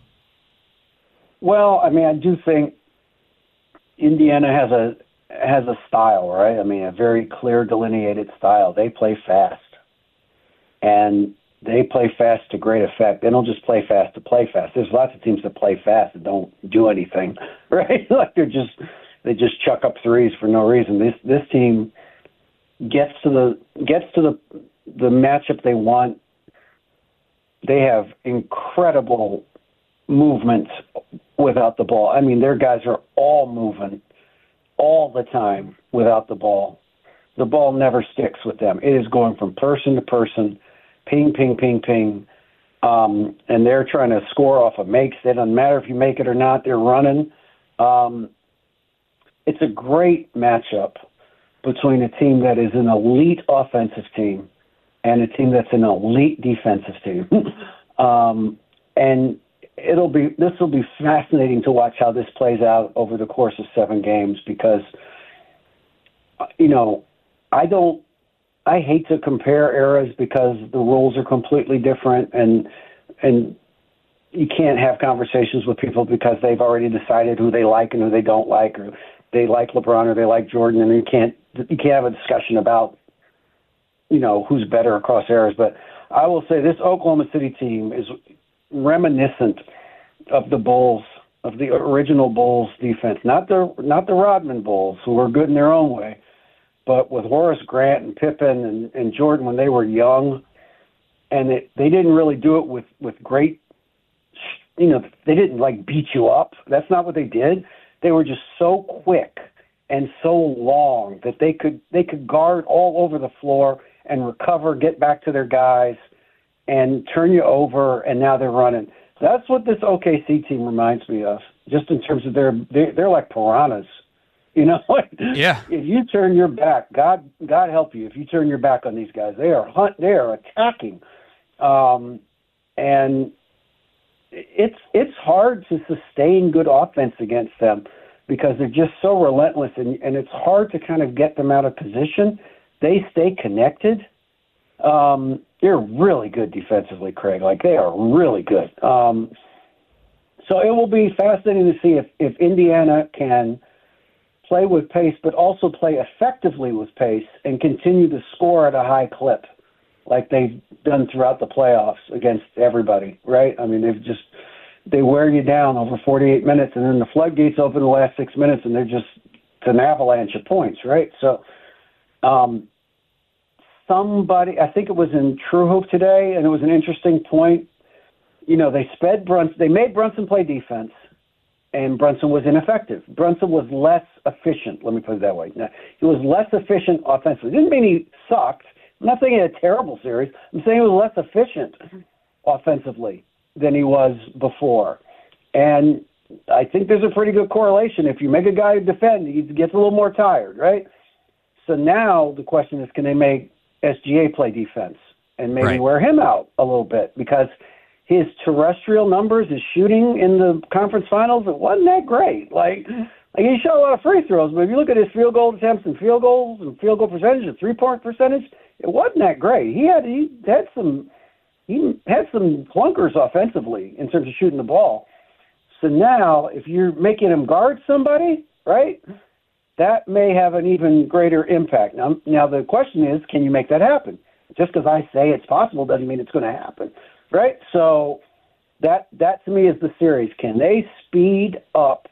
Well, I mean, I do think Indiana has a has a style, right? I mean, a very clear, delineated style. They play fast, and they play fast to great effect. They don't just play fast to play fast. There's lots of teams that play fast and don't do anything, right? Like they're just they just chuck up threes for no reason. This this team gets to the gets to the the matchup they want. They have incredible movement without the ball. I mean, their guys are all moving all the time without the ball. The ball never sticks with them. It is going from person to person, ping, ping, ping, ping. Um, and they're trying to score off of makes. It doesn't matter if you make it or not. They're running. Um, it's a great matchup. between a team that is an elite offensive team and a team that's an elite defensive team. um, and it'll be this will be fascinating to watch how this plays out over the course of seven games because, you know, I don't. I hate to compare eras because the rules are completely different, and and you can't have conversations with people because they've already decided who they like and who they don't like, or they like LeBron or they like Jordan, and you can't you can't have a discussion about, you know, who's better across eras. But I will say this Oklahoma City team is reminiscent of the Bulls, of the original Bulls defense, not the not the Rodman Bulls, who were good in their own way. But with Horace Grant and Pippen and, and Jordan when they were young, and it, they didn't really do it with, with great, you know, they didn't like beat you up. That's not what they did. They were just so quick and so long that they could they could guard all over the floor and recover, get back to their guys, and turn you over. And now they're running. That's what this O K C team reminds me of, just in terms of their they're, they're like piranhas. You know, yeah. If you turn your back, God, God help you. If you turn your back on these guys, they are hunt, they are attacking, um, and it's it's hard to sustain good offense against them because they're just so relentless, and, and it's hard to kind of get them out of position. They stay connected. Um, they're really good defensively, Craig. Like they are really good. Um, so it will be fascinating to see if if Indiana can play with pace, but also play effectively with pace and continue to score at a high clip like they've done throughout the playoffs against everybody, right? I mean, they've just, they wear you down over forty-eight minutes, and then the floodgates open the last six minutes, and they're just, it's an avalanche of points, right? So um, somebody, I think it was in True Hoop today, and it was an interesting point. You know, they sped Brunson, they made Brunson play defense, and Brunson was ineffective. Brunson was less efficient, let me put it that way. Now, he was less efficient offensively. Didn't mean he sucked. I'm not saying he had a terrible series. I'm saying he was less efficient offensively than he was before. And I think there's a pretty good correlation. If you make a guy defend, he gets a little more tired, right? So now the question is, can they make S G A play defense and maybe Right. wear him out a little bit? Because his terrestrial numbers, his shooting in the conference finals, it wasn't that great. Like, like he shot a lot of free throws, but if you look at his field goal attempts and field goals and field goal percentage and three-point percentage, it wasn't that great. He had he had some he had some clunkers offensively in terms of shooting the ball. So now, if you're making him guard somebody, right, that may have an even greater impact. Now, now the question is, can you make that happen? Just because I say it's possible doesn't mean it's going to happen. Right, so that that to me is the series. Can they speed up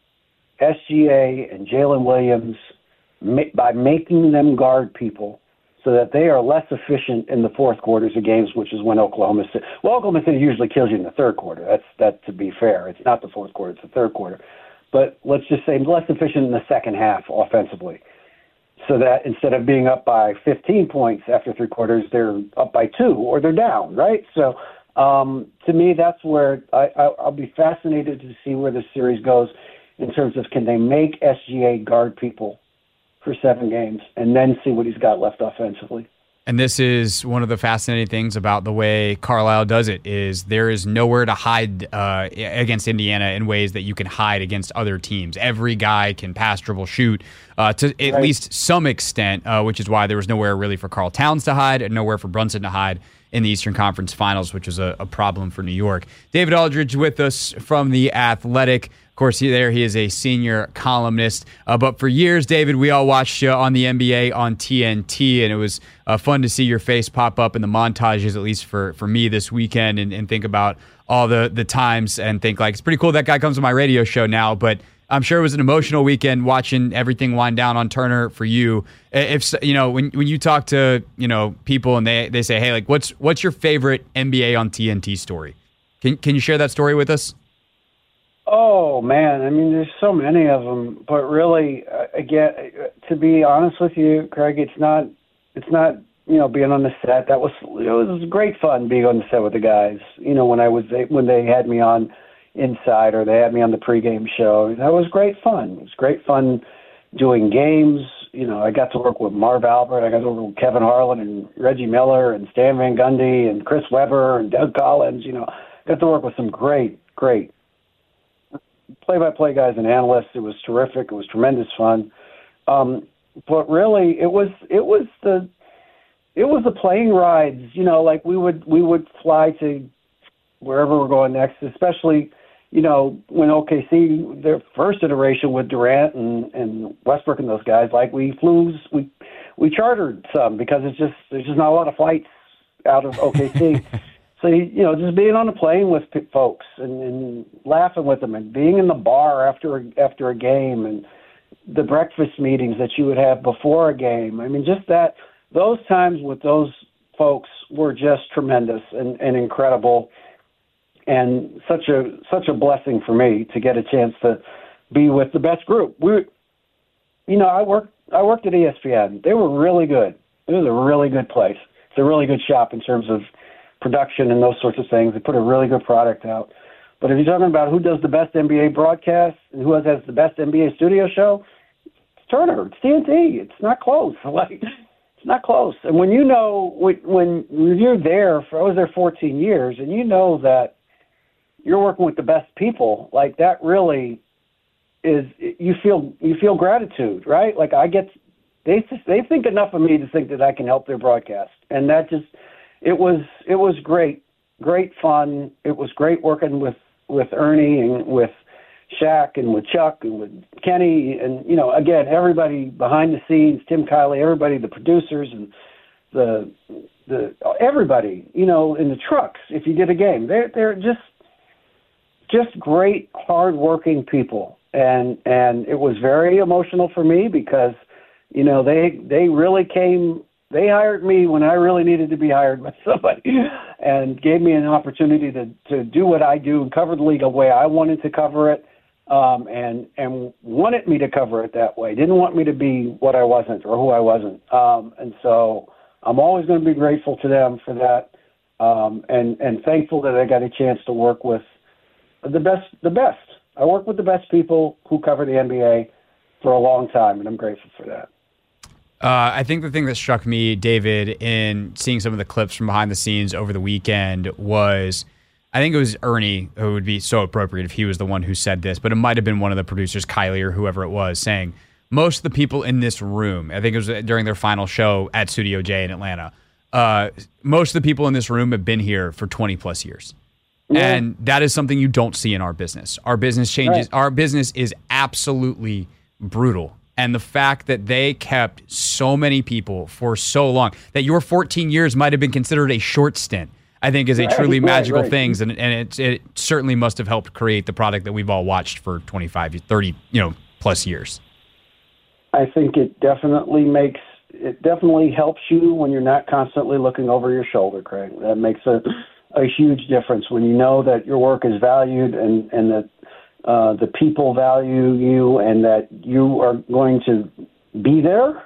S G A and Jalen Williams ma- by making them guard people so that they are less efficient in the fourth quarters of games, which is when Oklahoma City. Well, Oklahoma City usually kills you in the third quarter. That's that to be fair. It's not the fourth quarter; it's the third quarter. But let's just say less efficient in the second half offensively, so that instead of being up by fifteen points after three quarters, they're up by two or they're down, right? So um, to me, that's where I, I, I'll be fascinated to see where this series goes in terms of can they make S G A guard people for seven games and then see what he's got left offensively. And this is one of the fascinating things about the way Carlisle does it is there is nowhere to hide uh, against Indiana in ways that you can hide against other teams. Every guy can pass, dribble, shoot uh, to at Right. least some extent, uh, which is why there was nowhere really for Karl Towns to hide and nowhere for Brunson to hide in the Eastern Conference Finals, which was a, a problem for New York. David Aldridge with us from The Athletic. Of course, he, there he is a senior columnist. Uh, but for years, David, we all watched you on the N B A on T N T, and it was uh, fun to see your face pop up in the montages, at least for, for me this weekend, and, and think about all the, the times and think, like, it's pretty cool that guy comes to my radio show now, but I'm sure it was an emotional weekend watching everything wind down on Turner for you. If you know, when when you talk to you know people and they, they say, hey, like, what's what's your favorite N B A on T N T story? Can can you share that story with us? Oh man, I mean, there's so many of them, but really, uh, again, to be honest with you, Craig, it's not it's not you know being on the set. That was it was great fun being on the set with the guys. You know, when I was when they had me on Inside or they had me on the pregame show. That was great fun. It was great fun doing games you know, I got to work with Marv Albert, I got to work with Kevin Harlan and Reggie Miller and Stan Van Gundy and Chris Webber and Doug Collins. You know, got to work with some great, great play-by-play guys and analysts. It was terrific. It was tremendous fun. Um, but really, it was it was the it was the plane rides. You know, like we would we would fly to wherever we're going next, especially. You know, when O K C, their first iteration with Durant and, and Westbrook and those guys, like we flew, we we chartered some because it's just there's just not a lot of flights out of O K C. So you know, just being on a plane with folks and, and laughing with them, and being in the bar after a, after a game, and the breakfast meetings that you would have before a game. I mean, just that those times with those folks were just tremendous and, and incredible. And such a such a blessing for me to get a chance to be with the best group. We, you know, I worked I worked at E S P N. They were really good. It was a really good place. It's a really good shop in terms of production and those sorts of things. They put a really good product out. But if you're talking about who does the best N B A broadcast and who has, has the best N B A studio show, it's Turner. It's T N T. It's not close. Like it's not close. And when you know when when you're there, for I was there fourteen years, and you know that you're working with the best people, like that really is, you feel, you feel gratitude, right? Like I get, they, they think enough of me to think that I can help their broadcast. And that just, it was, it was great, great fun. It was great working with, with Ernie and with Shaq and with Chuck and with Kenny. And, you know, again, everybody behind the scenes, Tim Kiley, everybody, the producers and the, the, everybody, you know, in the trucks, if you did a game, they're, they're just, just great, hardworking people. And and it was very emotional for me because, you know, they they really came, they hired me when I really needed to be hired by somebody and gave me an opportunity to, to do what I do and cover the league the way I wanted to cover it, um, and, and wanted me to cover it that way. Didn't want me to be what I wasn't or who I wasn't. Um, and so I'm always going to be grateful to them for that, um, and, and thankful that I got a chance to work with The best, the best. I work with the best people who cover the N B A for a long time, and I'm grateful for that. Uh, I think the thing that struck me, David, in seeing some of the clips from behind the scenes over the weekend was, I think it was Ernie who would be so appropriate if he was the one who said this, but it might have been one of the producers, Kylie or whoever it was, saying, most of the people in this room, I think it was during their final show at Studio J in Atlanta, uh, most of the people in this room have been here for twenty plus years. Yeah. And that is something you don't see in our business. Our business changes. Right. Our business is absolutely brutal. And the fact that they kept so many people for so long, that your fourteen years might have been considered a short stint, I think is a truly right, magical right. thing. And, and it, it certainly must have helped create the product that we've all watched for twenty-five, thirty, you know, plus years. I think it definitely makes, it definitely helps you when you're not constantly looking over your shoulder, Craig. That makes a... a huge difference when you know that your work is valued and, and that uh, the people value you and that you are going to be there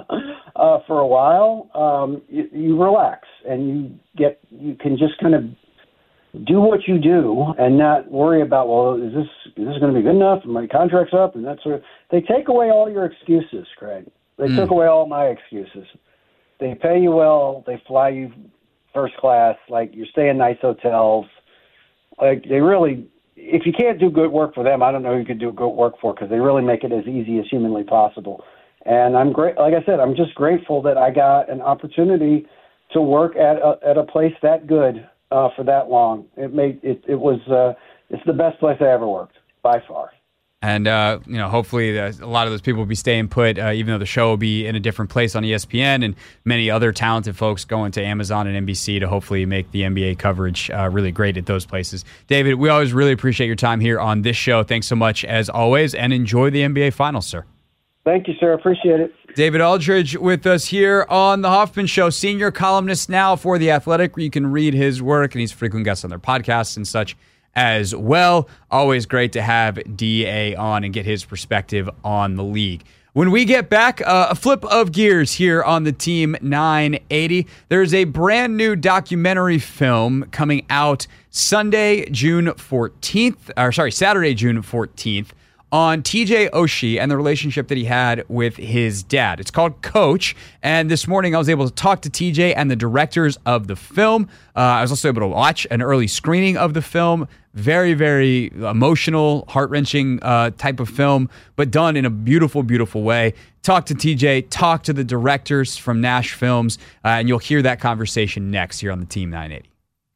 uh, for a while. Um, you, you relax and you get you can just kind of do what you do and not worry about, well, is this is this going to be good enough? My contract's up, and that sort of. They take away all your excuses, Craig. They mm. took away all my excuses. They pay you well. They fly you first class, like you're staying in nice hotels. Like they really, if you can't do good work for them, I don't know who you could do good work for, because they really make it as easy as humanly possible. And I'm great. Like I said, I'm just grateful that I got an opportunity to work at a, at a place that good uh, for that long. It made it. It was. Uh, it's the best place I ever worked by far. And, uh, you know, hopefully a lot of those people will be staying put, uh, even though the show will be in a different place on E S P N, and many other talented folks going to Amazon and N B C to hopefully make the N B A coverage uh, really great at those places. David, we always really appreciate your time here on this show. Thanks so much, as always, and enjoy the N B A Finals, sir. Thank you, sir. Appreciate it. David Aldridge with us here on The Hoffman Show, senior columnist now for The Athletic, where you can read his work, and he's a frequent guest on their podcasts and such as well. Always great to have D A on and get his perspective on the league. When we get back, uh, a flip of gears here on the Team nine eighty. There's a brand new documentary film coming out Sunday, June fourteenth, or sorry, Saturday, June fourteenth, on T J Oshie and the relationship that he had with his dad. It's called Coach, and this morning I was able to talk to T J and the directors of the film. Uh, I was also able to watch an early screening of the film. Very, very emotional, heart-wrenching uh, type of film, but done in a beautiful, beautiful way. Talk to T J, talk to the directors from Nash Films, uh, and you'll hear that conversation next here on the Team nine eighty.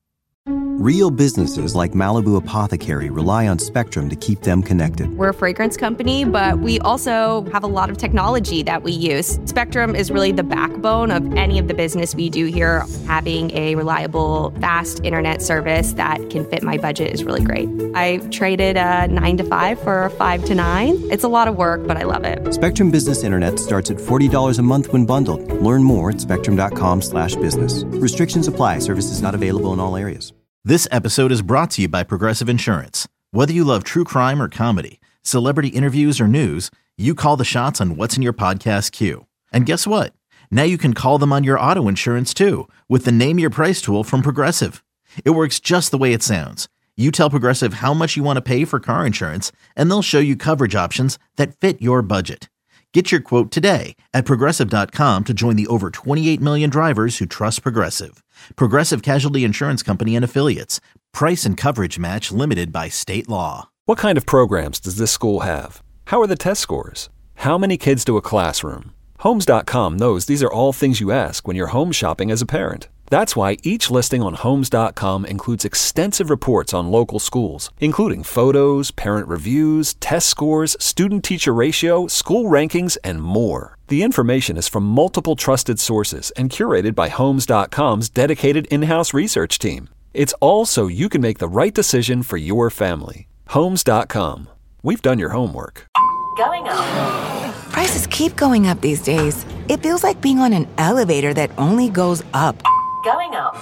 Real businesses like Malibu Apothecary rely on Spectrum to keep them connected. We're a fragrance company, but we also have a lot of technology that we use. Spectrum is really the backbone of any of the business we do here. Having a reliable, fast internet service that can fit my budget is really great. I traded a nine to five for a five to nine. It's a lot of work, but I love it. Spectrum Business Internet starts at forty dollars a month when bundled. Learn more at spectrum.com slash business. Restrictions apply. Services not available in all areas. This episode is brought to you by Progressive Insurance. Whether you love true crime or comedy, celebrity interviews or news, you call the shots on what's in your podcast queue. And guess what? Now you can call them on your auto insurance too with the Name Your Price tool from Progressive. It works just the way it sounds. You tell Progressive how much you want to pay for car insurance, and they'll show you coverage options that fit your budget. Get your quote today at Progressive dot com to join the over twenty-eight million drivers who trust Progressive. Progressive Casualty Insurance Company and Affiliates. Price and coverage match limited by state law. What kind of programs does this school have? How are the test scores? How many kids do a classroom? Homes dot com knows these are all things you ask when you're home shopping as a parent. That's why each listing on Homes dot com includes extensive reports on local schools, including photos, parent reviews, test scores, student-teacher ratio, school rankings, and more. The information is from multiple trusted sources and curated by Homes dot com's dedicated in-house research team. It's all so you can make the right decision for your family. Homes dot com. We've done your homework. Going up. Prices keep going up these days. It feels like being on an elevator that only goes up. Going up.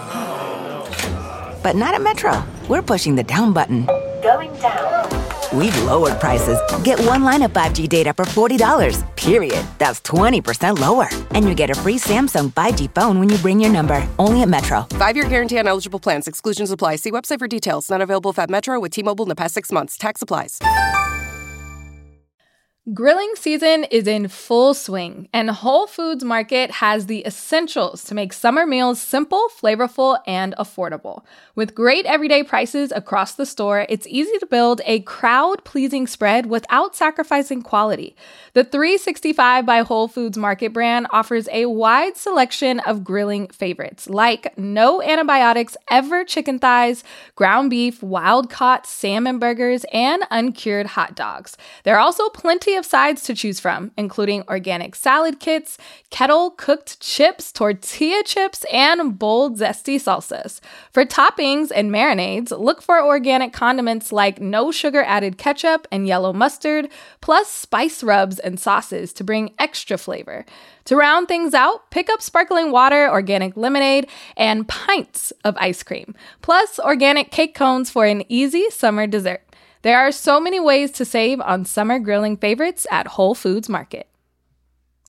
But not at Metro. We're pushing the down button. Going down. We've lowered prices. Get one line of five G data for forty dollars, period. That's twenty percent lower. And you get a free Samsung five G phone when you bring your number. Only at Metro. Five-year guarantee on eligible plans. Exclusions apply. See website for details. Not available if at Metro with T-Mobile in the past six months. Tax applies. Grilling season is in full swing, and Whole Foods Market has the essentials to make summer meals simple, flavorful, and affordable. With great everyday prices across the store, it's easy to build a crowd-pleasing spread without sacrificing quality. The three sixty-five by Whole Foods Market brand offers a wide selection of grilling favorites, like no antibiotics ever chicken thighs, ground beef, wild-caught salmon burgers, and uncured hot dogs. There are also plenty of sides to choose from, including organic salad kits, kettle-cooked chips, tortilla chips, and bold, zesty salsas. For toppings and marinades, look for organic condiments like no sugar-added ketchup and yellow mustard, plus spice rubs and sauces to bring extra flavor. To round things out, pick up sparkling water, organic lemonade, and pints of ice cream, plus organic cake cones for an easy summer dessert. There are so many ways to save on summer grilling favorites at Whole Foods Market.